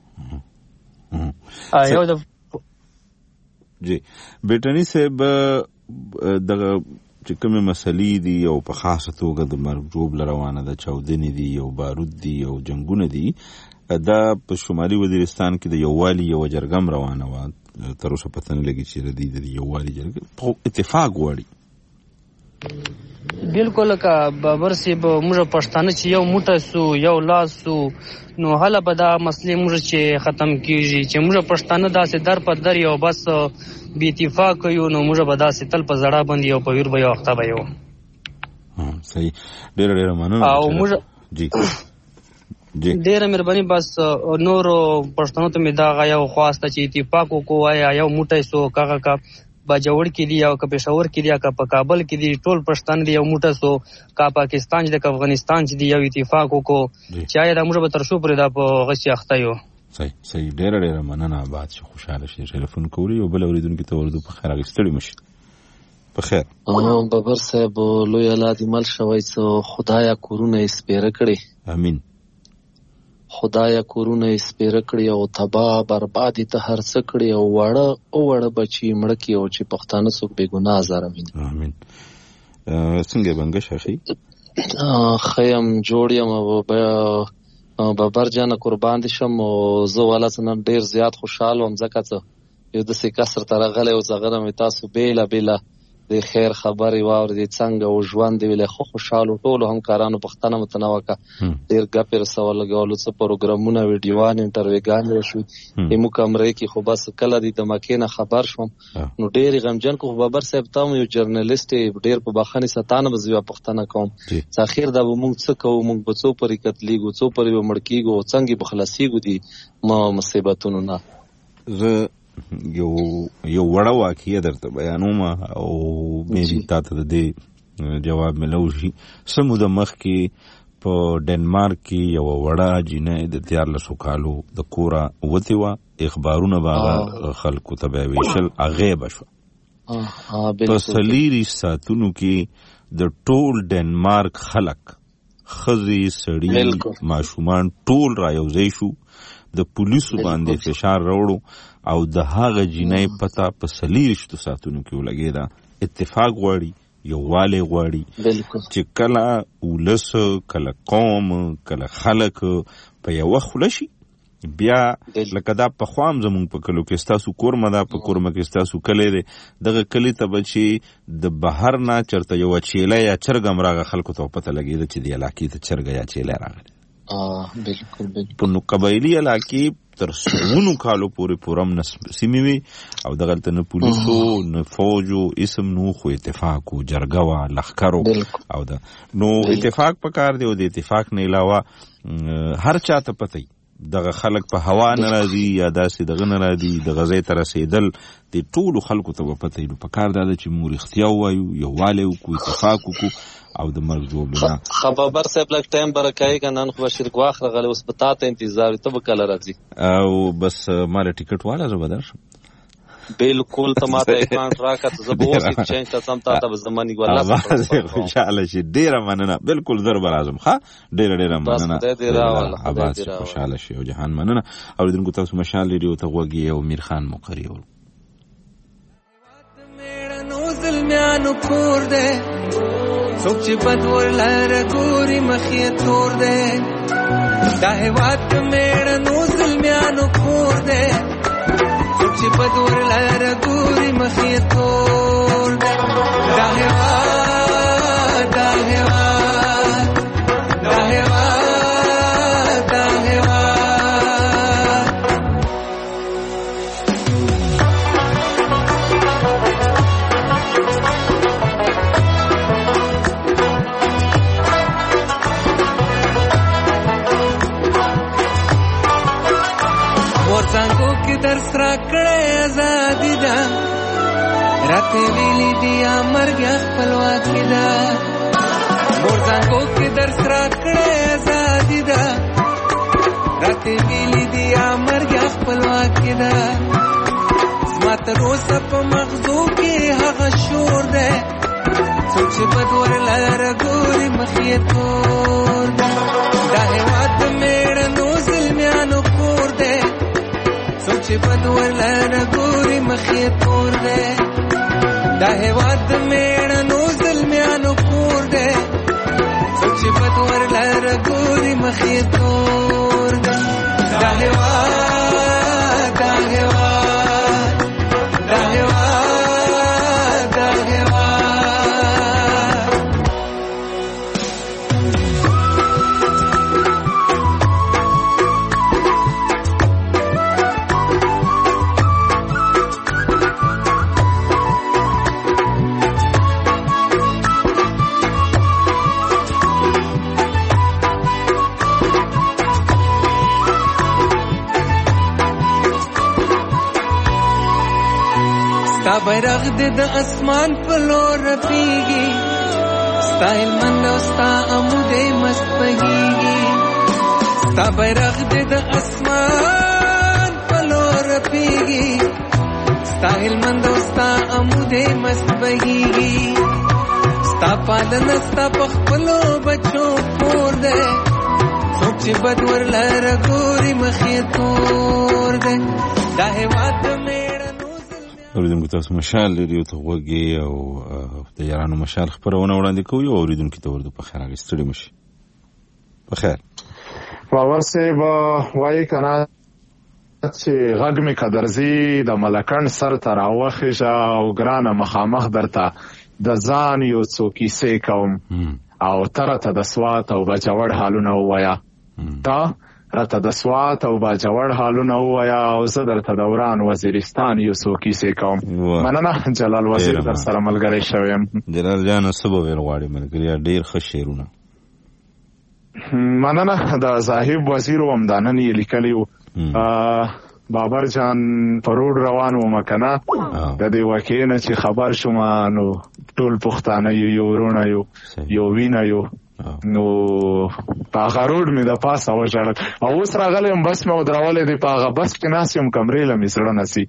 یو د جی بیٹنی صاحب دغه چې کومه مسلې دي او په خاصه توګه د مرګ جوړ روانه ده چاودنې دي او بارود دي او جنگونه دي دا په شمالي وزیرستان کې د یووالي یو جرګم روانه و تر اوسه پته نه لګي چې د یووالي جرګه په اتفاق وړي. بالکل کا بابر صاحب موږ پښتانه چې یو موټه سو یو لاس سو نو هله به دا مسلې موږ چې ختم کیږي چې موږ پښتانه داسې در په در یو بس بی اتفاق یو نو موږ به داسې تل په زړه باندې یو په ویر به یو وخته به یو. صحیح. ډېر مننه. او موږ جی ډېر مهرباني بس نور پښتنو ته مې دا یو خواسته چې اتفاق وکړو یو موټی سو کاغه کا باجوړ کې دی او کا پېښور کې دی کا په کابل کې دی ټول پښتون دی یو موټه سو کا پاکستان دی کا افغانستان دی یو اتفاق وکړو چې دا موږ به تر شو پرې دا په غشي اخته یو. صحیح. ډېر مننه. آباد شي خوشاله شي. ټلیفون کولی او بل اوریدونکو ته ورته په خیر غوښتل مشي. په خیر. بابر صاحب لوی الله دې مل شوي څو خدایا کورونه سپیره کړي. امین. خدایا کورونه سپیره کړي او تباہ بربادي ته هر څه کړي او وړه بچي مړ کی او چې پښتانه څوک بے ګناه زارمین. امین. څنګه بنګ شخی خیم جوړیم او بابر جان قربان دي شم او زه والا څنګه ډیر زیات خوشاله وم ځکه چې یو د سې کسر تر غلې او زغره مې تاسو بیلا د خیر خبرې واورې څنګه او ژوند دی له خوشاله ټول همکارانو پښتنه متنوعه ډیر غپر سوال لګولو څه پروګرامونه ویډیوان انټرویوګان وشو همو کمرې کې خو بس کله دې د مکینه خبر شوم نو ډیر غمجن کو بابر صاحب تاسو یو جرنالست ډیر په بخښنې ستانه بزویا پښتنه کوم ځاخیر دا موږ څه کوو موږ په څو پرې کتلېګو څو پرې مړکیګو څنګه بخلاصيګو دي ما مصیبتونو نه. زه یو وړه واقعیه درته بیانوم او مې تاسو ته د جواب ملوشي. سمو د مخ کې په ډنمارک کې یو وړه جنې د 13 کالو د کورا وتی وا اخبارونه باغ خلکو ته ویشل غیب شو. په سلیری ساتونو کې د ټول ډنمارک خلک خزي سړي ماشومان ټول رايوځي شو. د پولیسو باندې فشار راوړو او د هغه جنۍ پتا په سلیریشتو ساتونو کې ولګیدا. اتفاق غواړي یووالی غواړي چې کله ولس کله قوم کله خلک په یو خلشي بیا لکه دا په خوام زمون په کلو کې ستاسو کورمه دا په کورمه کې ستاسو کلی دی دغه کلی ته بچي د بهر نه چرته یو چیله یا چرګم راغه خلکو ته پته لګیدا چې دی علاقې ته چرګ یا چیله راغلی. بالکل په نو قبایلی علاقې تر سونو کالو پورې پورم نسیمې وي او دغلته نه پولیسو نه فوجو اسم نو خو اتفاق او جرګه وا لخرو او دا نو اتفاق پکار دی او د اتفاق نه علاوه هر چاته پته دغه خلک په هوا ناراضي یا داسې دغه ناراضي د غزې تر رسیدل د ټولو خلکو ته پته نو پکار دی چې مور اختیار وایو یو والي او اتفاق وکړو او د مرګ جوړونه. خبر صاحب لک ټایم برکای کنن خو شرک واخره غل اوس پتا ته انتظار ته وکړه راځي او بس مال ټیکټ والا زه بدر بالکل ته ماته اکاونټ راکړه زه به اوس چینج ته سم ته زماني ګولا خوشاله شي. ډیر مننه. بالکل ضرب اعظم ښه ډیر مننه. اباد خوشاله شي او جهان مننه. او دغه تاسو مشال لري او ته وګي او میر خان مقری او ظلمانو کور دے څوک چې بدور لار ګوري مخې تور دے دا هیواد میړه نو ظلمانو کور دے څوک چې بدور لار ګوري مخې تور دے دا هیواد دا سرا کړه آزادی دا راته ویلی دی مرګ خپلواکي دا مورزانګو کې در سرا کړه آزادی دا راته ویلی دی مرګ خپلواکي دا زما تر اوسه په مغزو کې هغه شور دی څوک چې بدور لاره ګوري مخې تور دی دا هېواد د مېړنو زلمیانو کور دی څوک چې بدور لاره ګوري مخې تور دی دا هېواد د مېړنو زلمیانو کور دی څوک چې بدور لاره ګوري مخې تور دی دا هېواد دا هېواد دا هېواد دا هېواد ستا بیرغ دې د اسمان په لور رپیږي ستا هلمند او ستا عمودې مست بهیږي ستا بیرغ دې د اسمان په لور رپیږي ستا هلمند او ستا عمودې مست بهیږي ستا پالنه ستا په خپلو بچو پور دی څوک چې بد ورلره ګوري مخې تور دی دا هېواد د اوریدونکو تاسو مشال ریډیو ته غوږی او د یارانو مشال خبرونه وړاندې کوي او اوریدونکو ته ورته په خیر راغستړي مشي په خیر باور سه وای کنه چې غږ می قدرزي د ملکان سر تر اوخه او ګرانه مخامخ درته د ځان یو څوکي سه کوم او ترته د سوات او بچوړ حالونه وایا تا راته د سوات او باجوړ حالونه وایا او زه درته دوران وزیرستان یو څوکي سه کوم مننه جلال وزیر در سره ملګری شوم جلال جان سبب ویل غواړي ملګری ډیر ښه شعرونه مننه د صاحب وزیر هم دانن یې لیکلیو بابر جان پروډ روان و مکنه د دې واقعینه چې خبر شوم نو ټول پښتانه یو ورونه یو وینا یو نو پاغه روډ می د پاسه وژړل او اوس راغلم بس مې ودرولې دی پاغه بس کې ناسیم کمرې لمې سره نسی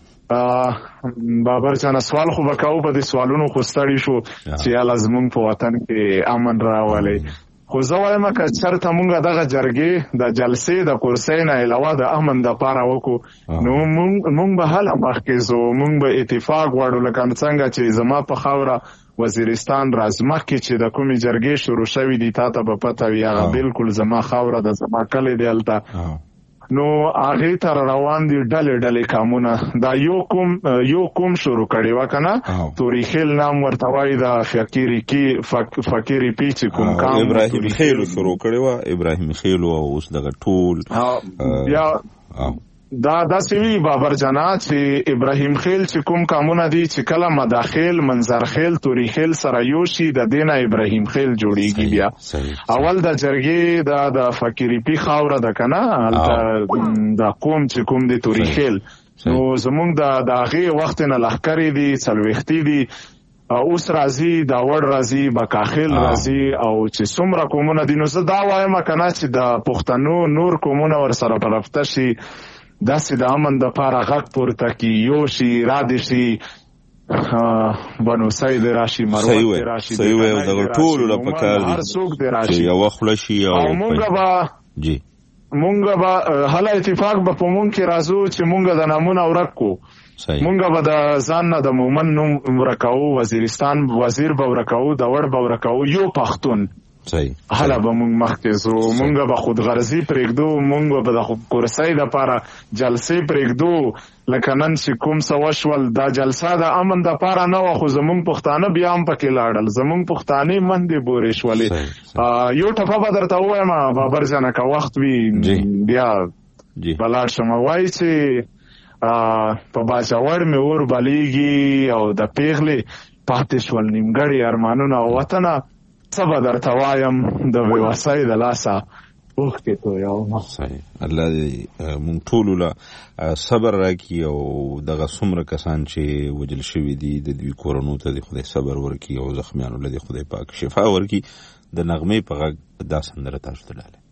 بابر جان سوال خو وکاو په دې سوالونو خو ستړي شو چې لازم په وطن کې امن راولي خو زه وایم که چرته مونږ دغه جرګې د جلسې د کرسۍ نه علاوه د امن د پاره وکړو نو مونږ به هله مخکې ځو مونږ به اتفاق غواړو لکه څنګه چې زما په خاوره وزیرستان رازمخ کې چې د کومې جرګې شروع شوي دي تا ته به پته وي هغه بالکل زما خاوره د زما کلی دی هلته نو هغې ته روان دي ډلې کامونه دا یو کوم شروع کړی وه که نه توریخیل نام ورته وایي د فقیري پي چې کوم کام ابراهیم خیلو شروع کړی وه ابراهیم خیلو او اوس دغه ټول بیا دا سوي بابر جانا چې ابراهیم خیل چې کوم کامونه دي چې کله مداخل منظر خیل توری خیل سره یو شي د دینه ابراهیم خیل جوړیږي بیا اول د جرګې د فقیري پی خاوره د کنه د قوم چې کوم دي توری خیل نو زمونږ د هغې وخت نه لښکرې دي څلوېښتې دي اوس راځي داوړ راځي بکاخیل راځي او چې څومره قومونه دي نو زه دا وایم که نه چې د پښتنو نور قومونه ورسره پرفته شي داسې د امن د پاره غږ پورته کړي یو شي رادې شي بنو سید راشي مروت دې راشي صحیح وایي دغه ټولو له پکار دي هر څوک دې راشي چې یوه خوله شي او مونږ به هله اتفاق به په مونږ کې راځو چې مونږ د نامونه ورک کو مونږ به د ځان نه د مومن نوم ورکوو وزیرستان وزیر به ورکوو د وړ به ورکوو یو پښتون هله به مونږ مخکې ځو مونږ به خودغرضي پرېږدو مونږ به د کرسۍ دپاره جلسې پرېږدو لکه نن چې کوم څه وشول دا جلسه د امن دپاره نه وه خو زمونږ پښتانه بیا هم پکې لاړل زمونږ پښتانې مندې بورې شولې یو ټپه به درته ووایم بابر جانه که وخت وي بیا به لاړ شم وایي چې په باجوړ مې اور بلیږي او د پیغلې پاتې شول نیمګړي ارمانونه او وطنه څه به درته وایم د بېوسۍ د لاسه اوخته تو یو ما صحیح. الله دې مونږ ټول له صبر راکړي او دغه څومره کسان چې وجل شوي دي د دوی کورونو ته د خدای صبر ورکړي او زخمیانو له خدای پاک شفا ورکړي. د نغمې په غږ دا سندره تاسو ته لاله.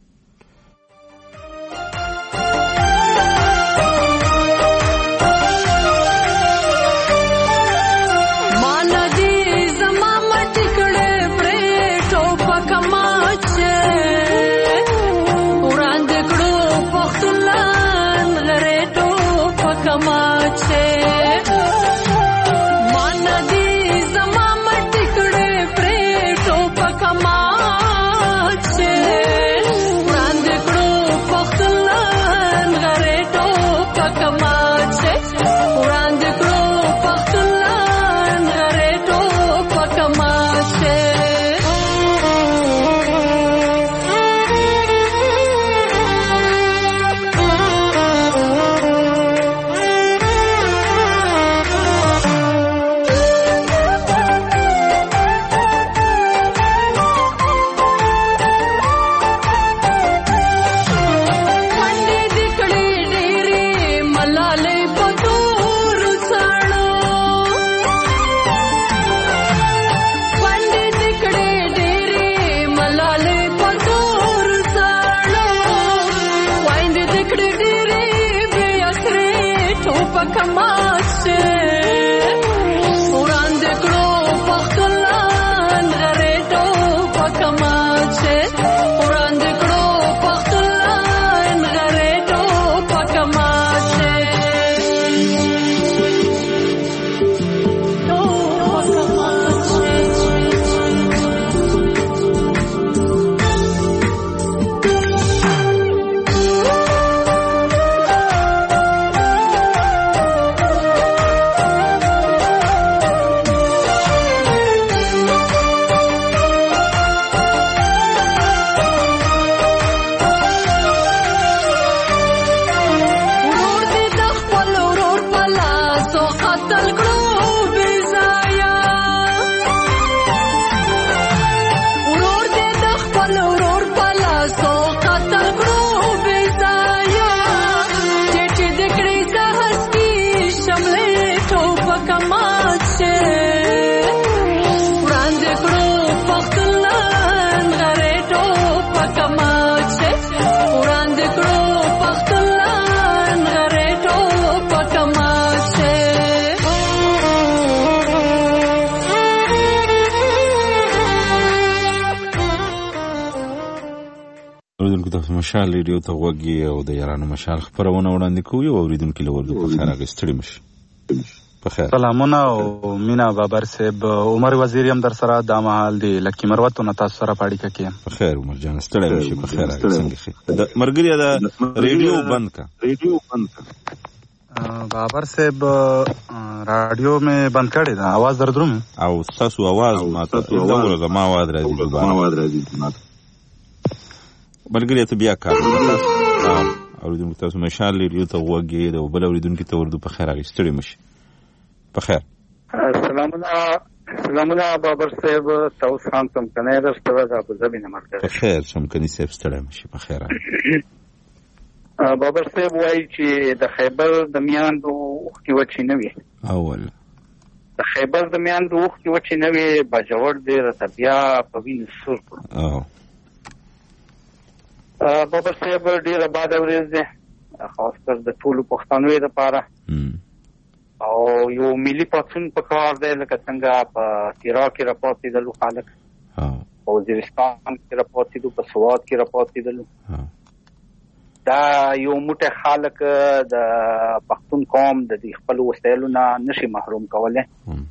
مشال ریډیو ته وګي او د یارانو مشال خبرونه وړاندې کوي او اوریدونکو له ورته په خیر راغستړي مشي. په خیر سلامونه او مینا بابر صاحب عمر وزیر هم در سره د مهال دی لکی مروتو نه تاسو سره پاړی ککې. په خیر عمر جان ستړی مشي. په خیر څنګه د مرګري دا ریډیو بند کا بابر صاحب رادیو مې بند کړی دا आवाज دردروم او تاسو आवाज ماته زموږه ما आवाज راځي بلګری ته بیا کار اوریدونکو تاسو مشال ریډیو ته وګي د بل اوریدونکو ته ورته په خیر راغستړي مشي. په خیر سلامونه بابر صاحب تاسو هم کوم کنه درته د ابو ظبي نه مرکه. په خیر سم کني صاحب ستړی مشي. په خیر بابر صاحب وایي چې د خیبر د میاندو کې وچی نه وي. اول د خیبر د میاندو کې وچی نه وي بجوړ دې رتبیا په وین سور کړو. بابر صاحب ډیره باد ورځ ده خاص کر د ټولو پښتنو لپاره او یو ملي پاتون په کار دی لکه څنګه په تیرا کې راپاتې دلو خلک او وزیرستان کې راپاتې دلو په سواد کې راپاتې دلو. دا یو موټه خلک د پښتون قوم د خپل وسایلو نه نشي محروم کوله.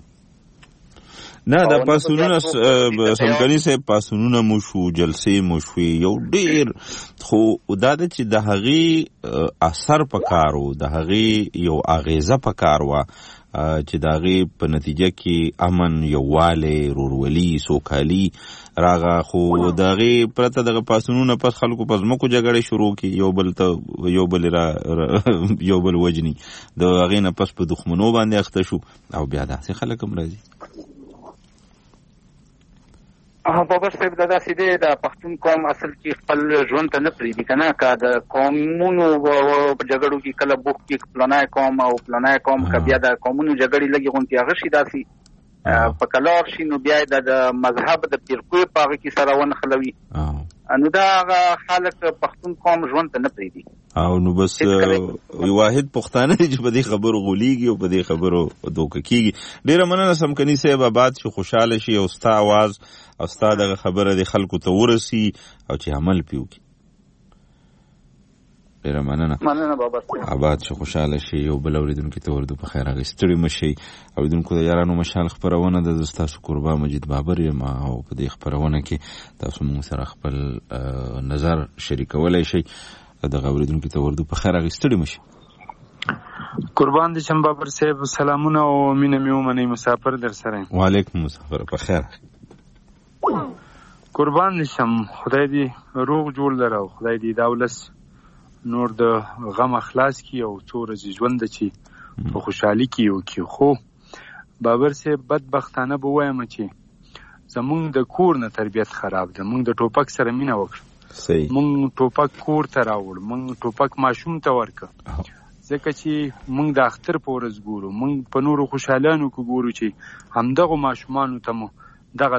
نه دا پاسونونه سمکني سه پاسونونه مو شو جلسې مو شو یو ډیر خو دا چې د هغې اثر پکارو د هغې یو اغیزه پکارو چې د هغې په نتیجه کې امن یووالی رورولي سوکالي راغه خو د هغې پرته دغه پاسونونه پس خلکو په ځمکو جګړې شروع کړي یو بل وجني د هغې نه پس په دښمنو باندې اخته شو او بیا داسې خلک هم راځي. بابر صاحب دا سیده د پښتون قوم اصل کې خپل ژوند ته نه پریږدي کنه که د قومونو په جګړو کې کله بوخت کې پلانای قوم او پلانای قوم که بیا د قومونو جګړې لګي غونډې هغه شي داسې په کلار شي نو بیا د مذهب د فرقو په هغه کې سره ونښلوي نو دا هغه خلک پښتون قوم ژوند ته نه پریږدي او نو بس واحد پښتانه چې په دې خبرو غولېږي او په دې خبرو دوکه کېږي. ډېره مننه سمکني صاحب، آباد شي، خوشحاله شي او ستا آواز او ستا دغه خبره د خلکو ته ورسي او چې عمل پې وکړي. ډېره مننه بابا، آباد شي، خوشحاله شي. یو بل اورېدونکي ته ورده په خیر هغې ستړي مه شئ. اورېدونکو د یارانو مشال خپرونه ده، زه ستاسو قربا مجید بابر یم او په دې خپرونه کې تاسو موږ سره خپل نظر شریکولی شئ. دغه اورېدونکي ته ورده په خیر هغې ستړي مه شئ. قربان دې شم بابر صاحب، سلامونه او مینه مې ومنئ. مسافر در سره یم. وعلیکم مسافر، په خیر. قربان دې شم، خدای دې روغ جوړ لره او خدای دې دا ولس نور د غم اخلاص کی او څو ورځې ژوند چې په خوشحالي کې وکړي. خو بابر صاحب بدبختانه به وایم چې زمونږ د کور نه تربیت خراب ده. مونږ د ټوپک سره مینه وکړه، مونږ ټوپک کور ته راوړ، مونږ ټوپک ماشوم ته ورکه، ځکه چې مونږ د اختر په ورځ ګورو، مونږ په نورو خوشحالانو کې ګورو چې همدغو ماشومانو ته مو دغه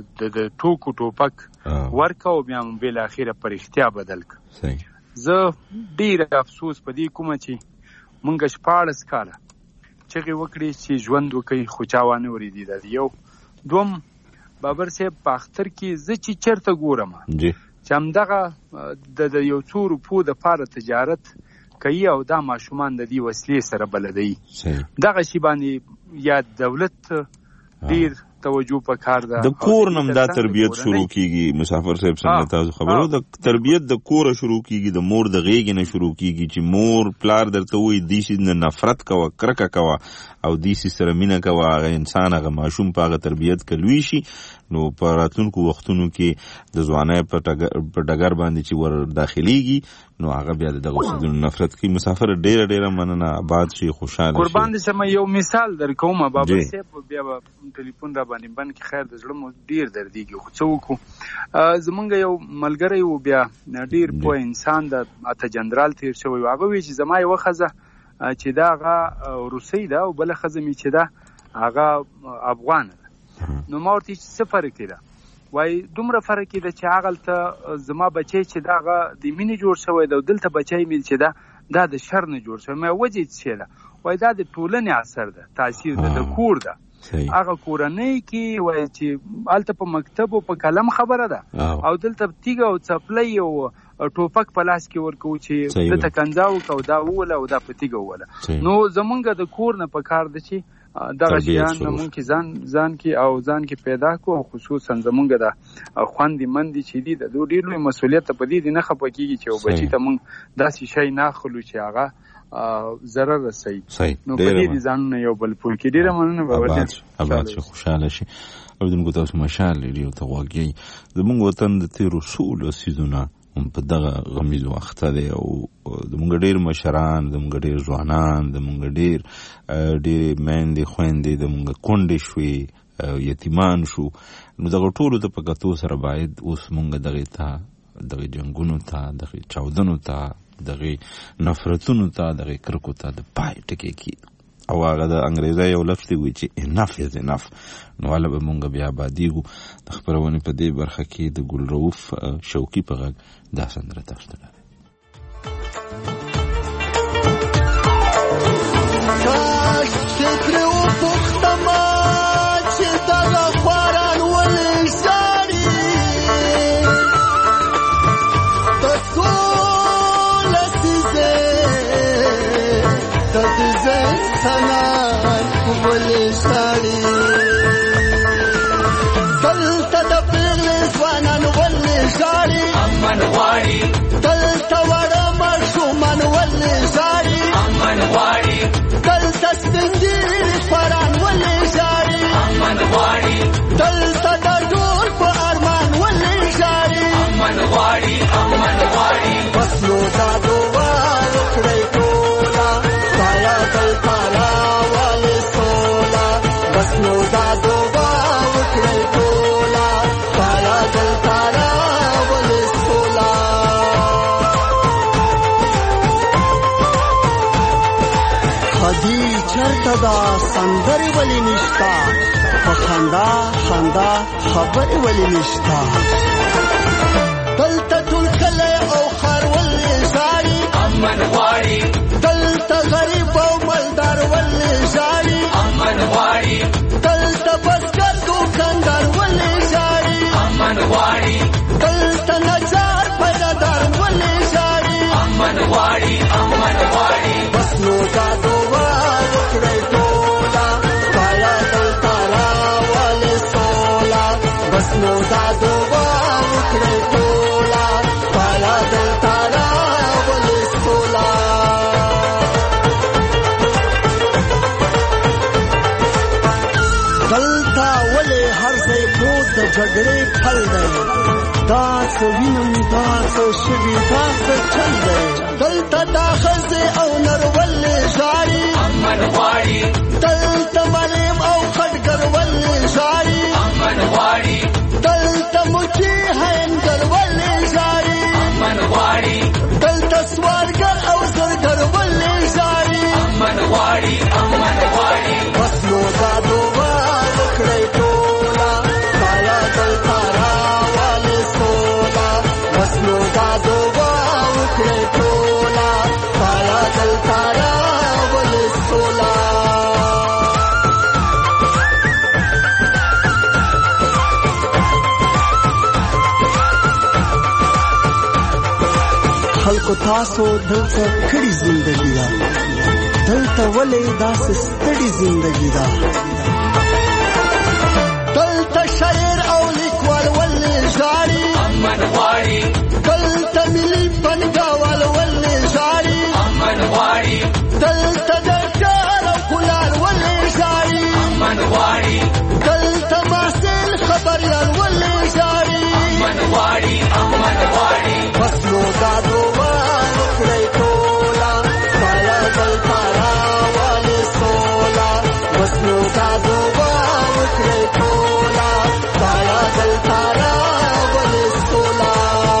د ټوکو ټوپک ورکه او بیا مو بالاخره په رښتیا بدل که. زه ډېر افسوس په دې کومه چې مونږ 14 کاله چغې وکړې چې ژوند وکړي خو چا وانه ورېدي. دا یو دوم بابر صاحب په اختر کې زه چې چېرته ګورم چې همدغه د یو څو روپو دپاره تجارت کوي او دا ماشومان د دې وسلې سره بلدوي، دغه شي باندې یا دولت ډېر توجه پکار ده. د کور نم دا تربیت شروع کیږي. مسافر صاحب څنګه تاسو خبرو د تربیت د کور شروع کیږي، د مور د غېږ نه شروع کیږي چې مور پلار درته وایي دیسي نه نفرت کوه، کرکه کوه او دیسي سره مینه کوه. هغه انسان هغه ماشوم په هغه تربیت کې لوی شي نو په راتلونکو وختونو کې د ځوانۍ په ډګر باندې چې ور داخليږي نو هغه بیا دغه څه نفرت کوي. مسافر ډېره مننه، آباد شي، خوشاله شي. قربان دې شم. یو مثال درکوم بابا صاحب، بیا ټلیفون را باندې بند کې خیر د زړه مو ډېر دردېږي خو څه وکړو. زمونږ یو ملګری و بیا ډېر پوه انسان د اته جنرال تیر شوی و، هغه وایي چې زما یوه ښځه چې دا هغه روسۍ ده او بله ښځه مې چې ده هغه افغانه ده. نو ما ورته څه فرق ده؟ وایي دومره فرق ده چې هغلته زما بچی چې دا هغه د مینې جوړ شوی ده او دلته بچی مې چې دا د شر نه جوړ شوی. مې وجې څه ده؟ وایي دا د ټولنې اثر ده، تاثیر ده د کور ده. هغه کورنۍ کې وایي چې هلته په مکتب او په قلم خبره ده او دلته تیږه او څپلۍ او ټوپک په لاس کې ورکوو چې دته کنځا وکړه او دا ووله او دا په تیږه ووله. نو زمونږ د کور نه پکار ده چې دغه شیان زمونږ کې ځان کې او ځان کې پیدا کړو او خصوصا زمونږ د خوندې مندې چې دي د دوی ډېر لوی مسؤلیت په دې دي نه خفه کېږي چې یو بچي ته مونږ داسې شی نه اخلو چې هغه ضرر رسوي. نو په دې دي ځانونه یو بل پوه کړي. ډېره مننه. آباد شي، خوشحاله شي. اورېدونکو تاسو مشال لري او ته غوږ یئ. زمونږ وطن د تېرو څو لسیزونه په دغه غمیزو اخته دی او زمونږ ډېر مشران، زمونږ ډېر ځوانان، زمونږ ډېرې میندې خویندې زمونږ کونډې شوې، یتیمان شو. نو دغه ټولو ته په کتو سره باید اوس مونږ دغه جنګونو ته، دغه چاودنو ته، دغه نفرتونو ته، دغه کرکو ته د پای ټکی کېږي. او هغه د انګریزي یو لفظ دی وایي چې انف از انف. نو هله به مونږ بیا آبادېږو. د خپرونې په دې برخه کې د ګل رؤف شوقي په غږ دا سندره تاسو ته لري. دلته د پیغلې ځوانان ولې ژاړي، امن غواړي. دلته وړه ماشومان ولې ژاړي، امن غواړي. دلته سپین ږیري خواران ولې ژاړي، امن غواړي. دلته د ټول په ارمان ولې ژاړي، امن غواړي، امن غواړي. بس نو دا دعا وکړئ ټوله خدایه دلته راوړي چرته دا سندرې ولې نشتا په خندا خندا خبرې ولې نشتا دلته ټول کلی او ښار ولې ژاړي امن غواړي دلته غریب او مالدار ولې ژاړي امن غواړي دلته بزګر دوکاندار ولې ژاړي امن غواړي دلته نجار پیدادار ولې ژاړي امن غواړي امن غواړي بس نو دا دعا وکړئ ټوله پایا دلته راولې سوله بس نو دا دعا وکړئ ټوله پایا دلته راولې سوله دلته ولې هر ځای پروت د جګړې پل دی دا څه وینم دا څه شوي دا څه چل دی دلته دا ښځې او نر ولې ژاړي امن غواړي دلته معلم او خټګر ولې ژاړي امن غواړي دلته مچي هینګر ولې ژاړي امن غواړي دلته سوالګر او زرګر ولې ژاړي امن غواړي امن غواړي بس نو دا دعا وکړئ ټوله پایا دلته راولې سوله بس نو دا دعا وکړئ ټوله پایا دلته راولې سوله خلکو تاسو دلته کړي زندګي ده دلته ولې داسې ستړي زندګي ده دلته شاعر او لیکوال ولې ژاړي امن غواړي دلته ملي فنګاوال ولې ژاړي امن غواړي دلته ډاکټر او کولار ولې ژاړي امن غواړي دلته محسن خبریال ولې ژاړي امن غواړي امن غواړي بس نو دا دعا وکړئ ټوله پایا دلته راولې سوله بس نو دا دعا وکړئ ټوله پایا دلته راولې سوله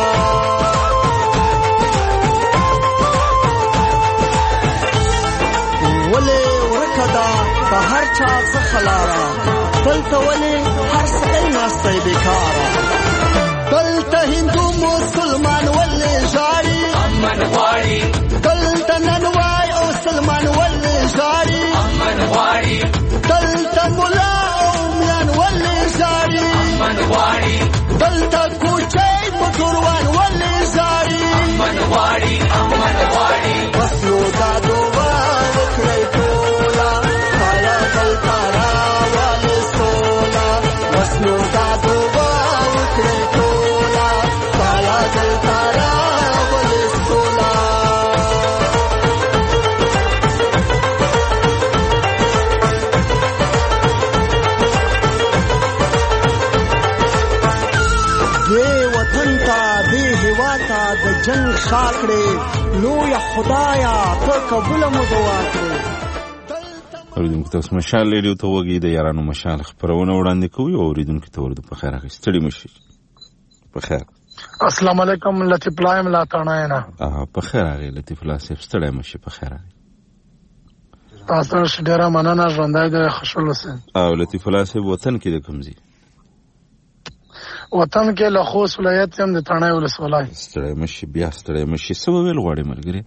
ولې ورکه ده په هر چا څخه لاره دلته ولې هر سړی ناستی بېکاره دلته هندو مسلمان ولې ژاړي امن غواړي دلته ننوای او سلمان ولې ژاړي امن غواړي دلته ملا او میان ولې ژاړي امن غواړي دلته کوچی موټروان ولې ژاړي امن غواړي امن غواړي بس نو دا دعا وکړئ ټوله پایا دلته راولې سوله بس نو دا دعا وکړئ ټوله پایا دلته راولې سوله دې وطن ته دې هېواد ته د جنګ شا کړې لویه خدایه ته قبوله مو دعا کړې اوریدونکو تاسو مشال ریډیو ته وګورئ د یارانو مشال خبرونه وړاندې کوي او اوریدونکو ته ورته په خیر راغلی ستړي مشي په خیر السلام علیکم لطیف الله ملا تاڼه نه په خیر راغلی لطیف الله صاحب ستړي مشي په خیر راغلی تاسو ډیره مننه ژوندای د خوشحال حسین او لطیف الله صاحب وطن کې د کوم ځای وطن کې له خوست ولایت هم د تاڼه ولسوالۍ ستړي مشي بیا ستړي مشي څه ویل غواړي ملګری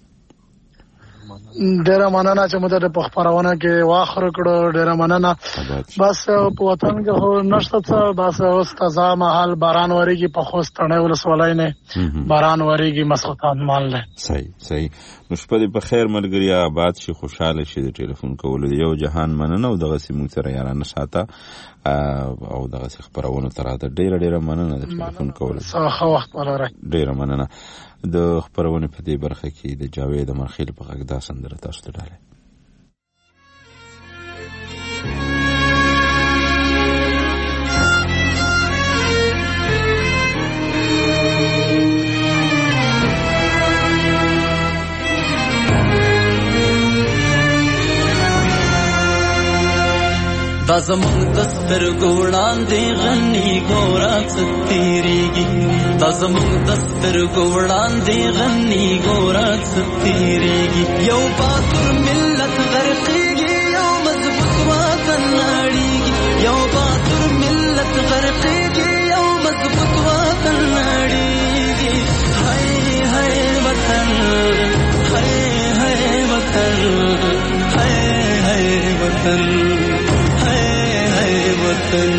ډیره مننه چې موږ د خبرونه کې واخره کړو ډیره مننه بس په وطن کې خو نشته څه بس اوس تازه محل باران وریږي په خوست تاڼه ولسوالۍ نه باران وریږي مسخوتان مال نه صحیح نو شپه دې په خیر ملګری آباد شي خوشاله شي د ټلیفون کولو یو جهان مننه او دغه سیمو سره یارانه ساته او دغه خبرونه تر دا ډیره مننه د ټلیفون کولو ښه وخت ولرئ ډیره مننه د خبرونه په دې برخه کې د جاوید مرخیل په غږ دا سندره تاسو ته ډاله دا زمونږ د سترګو وړاندې غني ګوره څه تېرېږي دا زمونږ د سترګو وړاندې غني ګوره څه تېرېږي یو باتور ملت غرقېږي वतन है वतन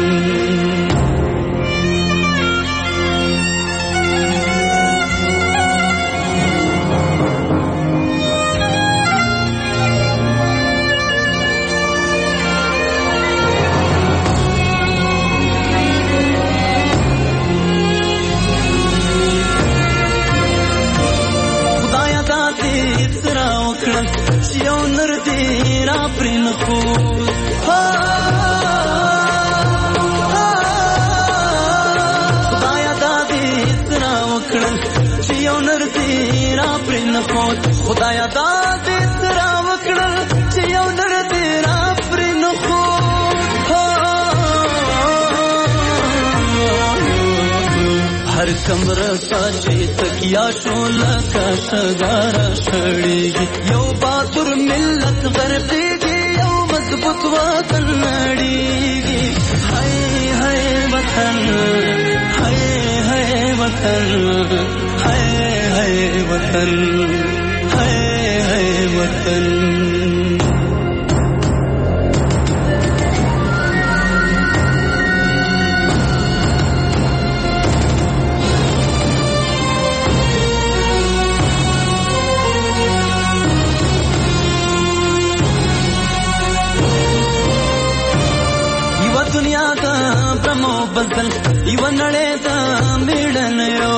خدایا دا دې ترا وکړل چې یو نر دې را پر نه خو هر کمره ساجي تکیا شو لکه شګار شړېږي یو باتور ملت غرقېږي یو مضبوط وطن نړېږي هاي هاي وطن هاي هاي وطن هاي هاي وطن वतन इव दुनिया दा ब्रह्मो बदल इव नळे दा मिलन यो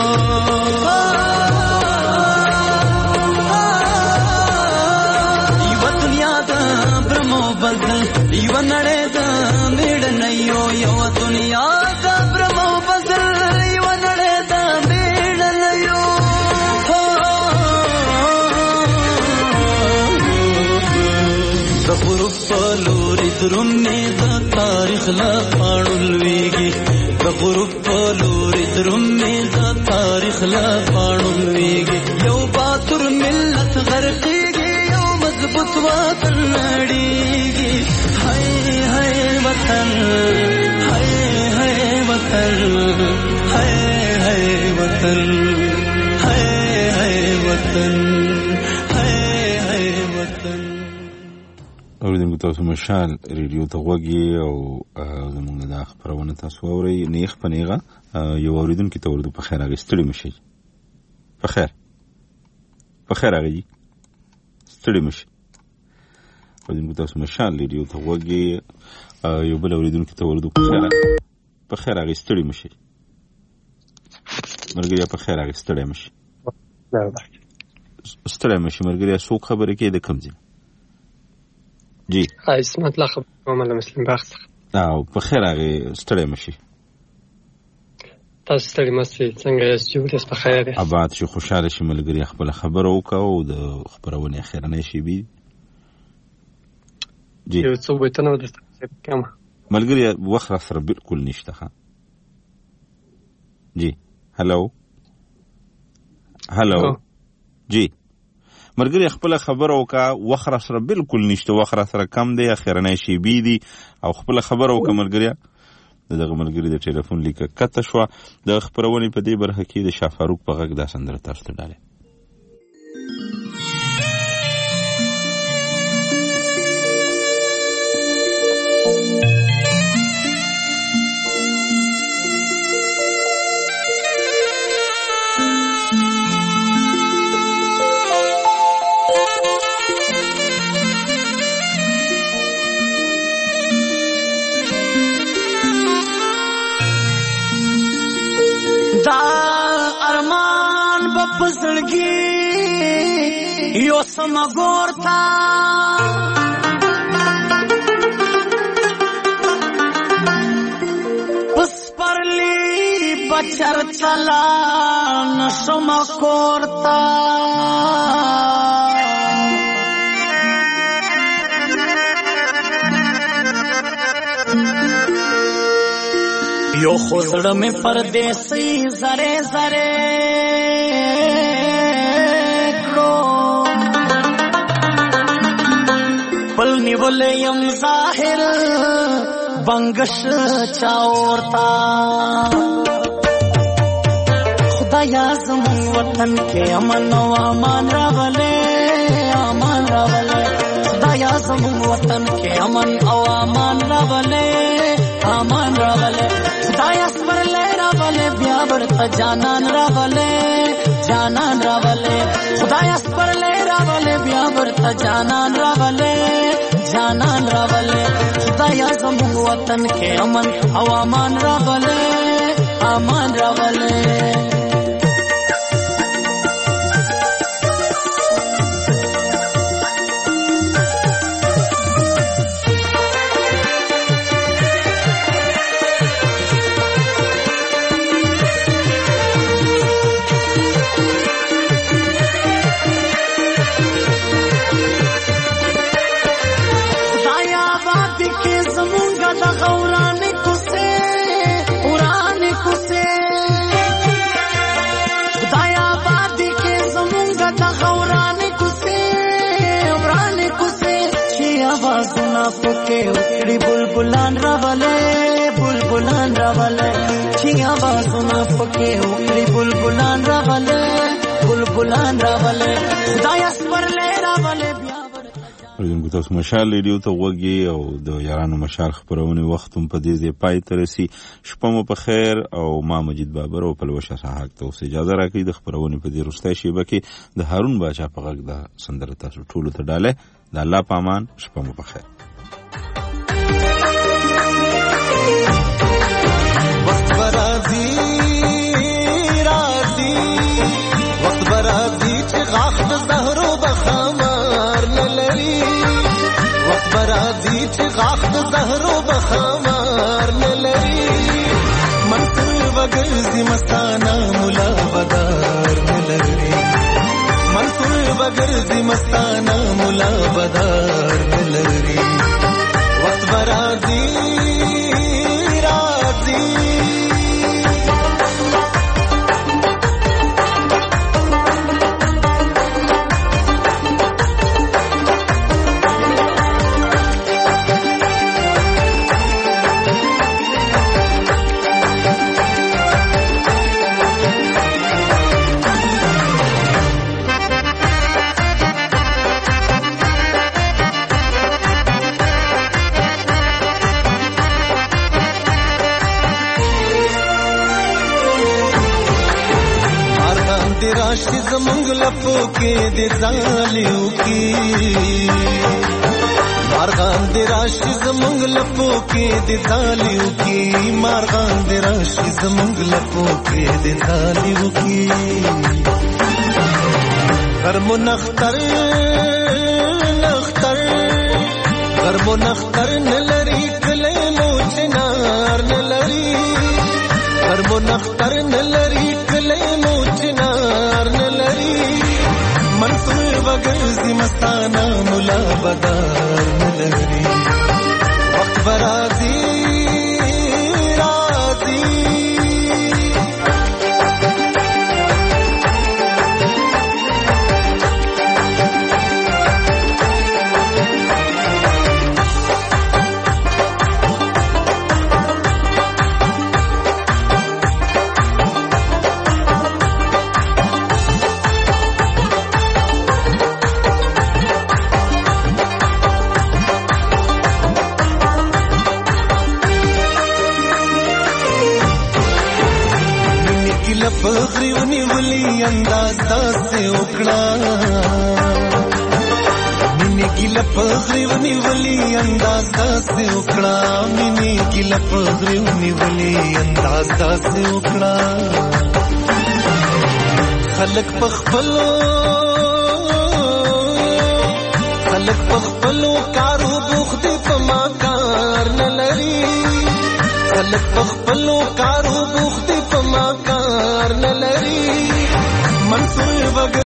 इव नड़े दा मेड़न यो यो दुनिया दा ब्रह्मो बदल इव नड़े दा मेड़न यो दखुरुप लोरी द्रुम्ने दा तारीख ला पाणुलवीगी दखुरुप लोरी द्रुम्ने दा तारीख ला पाणुलवीगी यो बातुर मिल्लत गरकीगी यो मजबूत वतन नड़ीगी हाय हाय वतन हाय हाय वतन हाय हाय वतन हाय हाय वतन हाय हाय वतन اوریدونکو تاسو مشال ریډیو ته غوږی او زموږ د خبرونه تاسو اورئ نیخ پنیغه یو اوریدونکو ته ورته په خیر اغستړي مشي په خیر اغي ستړي مشي اوریدونکو تاسو مشال ریډیو ته غوږی یو بل اوریدونکو ته ورته په خیر اغستړي مشي مرګریا په خیر اغستړي مشي ستړي مشي مرګریا سو خبره کې د کمزې جی اسمت الله خبر کوم له مسلم باغ او په خیر هغه ستړی مشي تاسو ستړي مشي څنګه یې چې تاسو په خیر یې اباد شي خوشاله شي ملګری خپل خبر وکاو د خبرونه اخیرنه شي بي جی یو څو وته د کوم ملګری وخت سره بالکل نشته ها جی هالو جی مرګري خپل خبر او کا وخره سره بالکل نشته وخره سره کم دی اخرنه شي بي دي او خپل خبر او کا مرګري دغه مرګري د ټلیفون لیکه کته شو د خبرونه په دې برخه کې د شاه فاروق په غږ د سندره تاسو ته ډاله دا ارمان بپزړګي یو سمګورتا پس پرلی بچر چلا نشم کورتا یو خوزړه مې پردیسي زره زره کړو پل نیولې يم ظاهر بنگش چاورتا خدایا زمون وطن کې امن او امان راغله خدایا خدایا زمون وطن کې امن او امان راولې امان راولې خدایا سپرلې راولې بیا ورته جانان راولې جانان راولې خدایا سپرلې راولې بیا ورته جانان راولې جانان راولې خدایا زمون وطن کې امن او امان راولې امان راولې پکې وکړي بلبلان راولې بلبلان راولې چې आवाजونه پکې وکړي بلبلان راولې بلبلان راولې خدای سپرلې راولې بیا ورته تاسو مشال ریډیو ته وګي او د یارانو مشال خبرونه وخت په دې ځای پای ته رسي شپه مو په خیر او ما مجید بابر او پلوشه صحاک ته اجازه راکړئ د خبرونه په دې رسته شیبه کې د هارون باچا په غږ د سندره تاسو ټول ته ډاله د الله پامان شپه مو په خیر وقت برازي راځي وقت برازي چې غاخ د زهرو بخمار نه لري وقت برازي چې غاخ د زهرو بخمار نه لري منصور وګرځي مستانه مولا بدار نه لري منصور وګرځي مستانه مولا بدار نه لري وقت برازي راشي زمونږ لپو کې د ځالیو کې مارغان د راشي زمونږ لپو کې د ځالیو کې مارغان د راشي زمونږ لپو کې د ځالیو کې غرمو نختر نختر غرمو نختر نلري کله مو چنار نلري غرمو نختر نلري کله مو چنار نلري منصور وګرځي مستانه مولا بدار نلري وخت برازي راځي پغری ونیولی انداز داسې وکړه مینې ګیله پغری ونیولی انداز داسې وکړه مینې ګیله پغری ونیولی انداز داسې وکړه خلک پخپلو کارو بوخت په ما کار نه لري خلک پخپلو کارو بوخت په ما کار نه لري منصور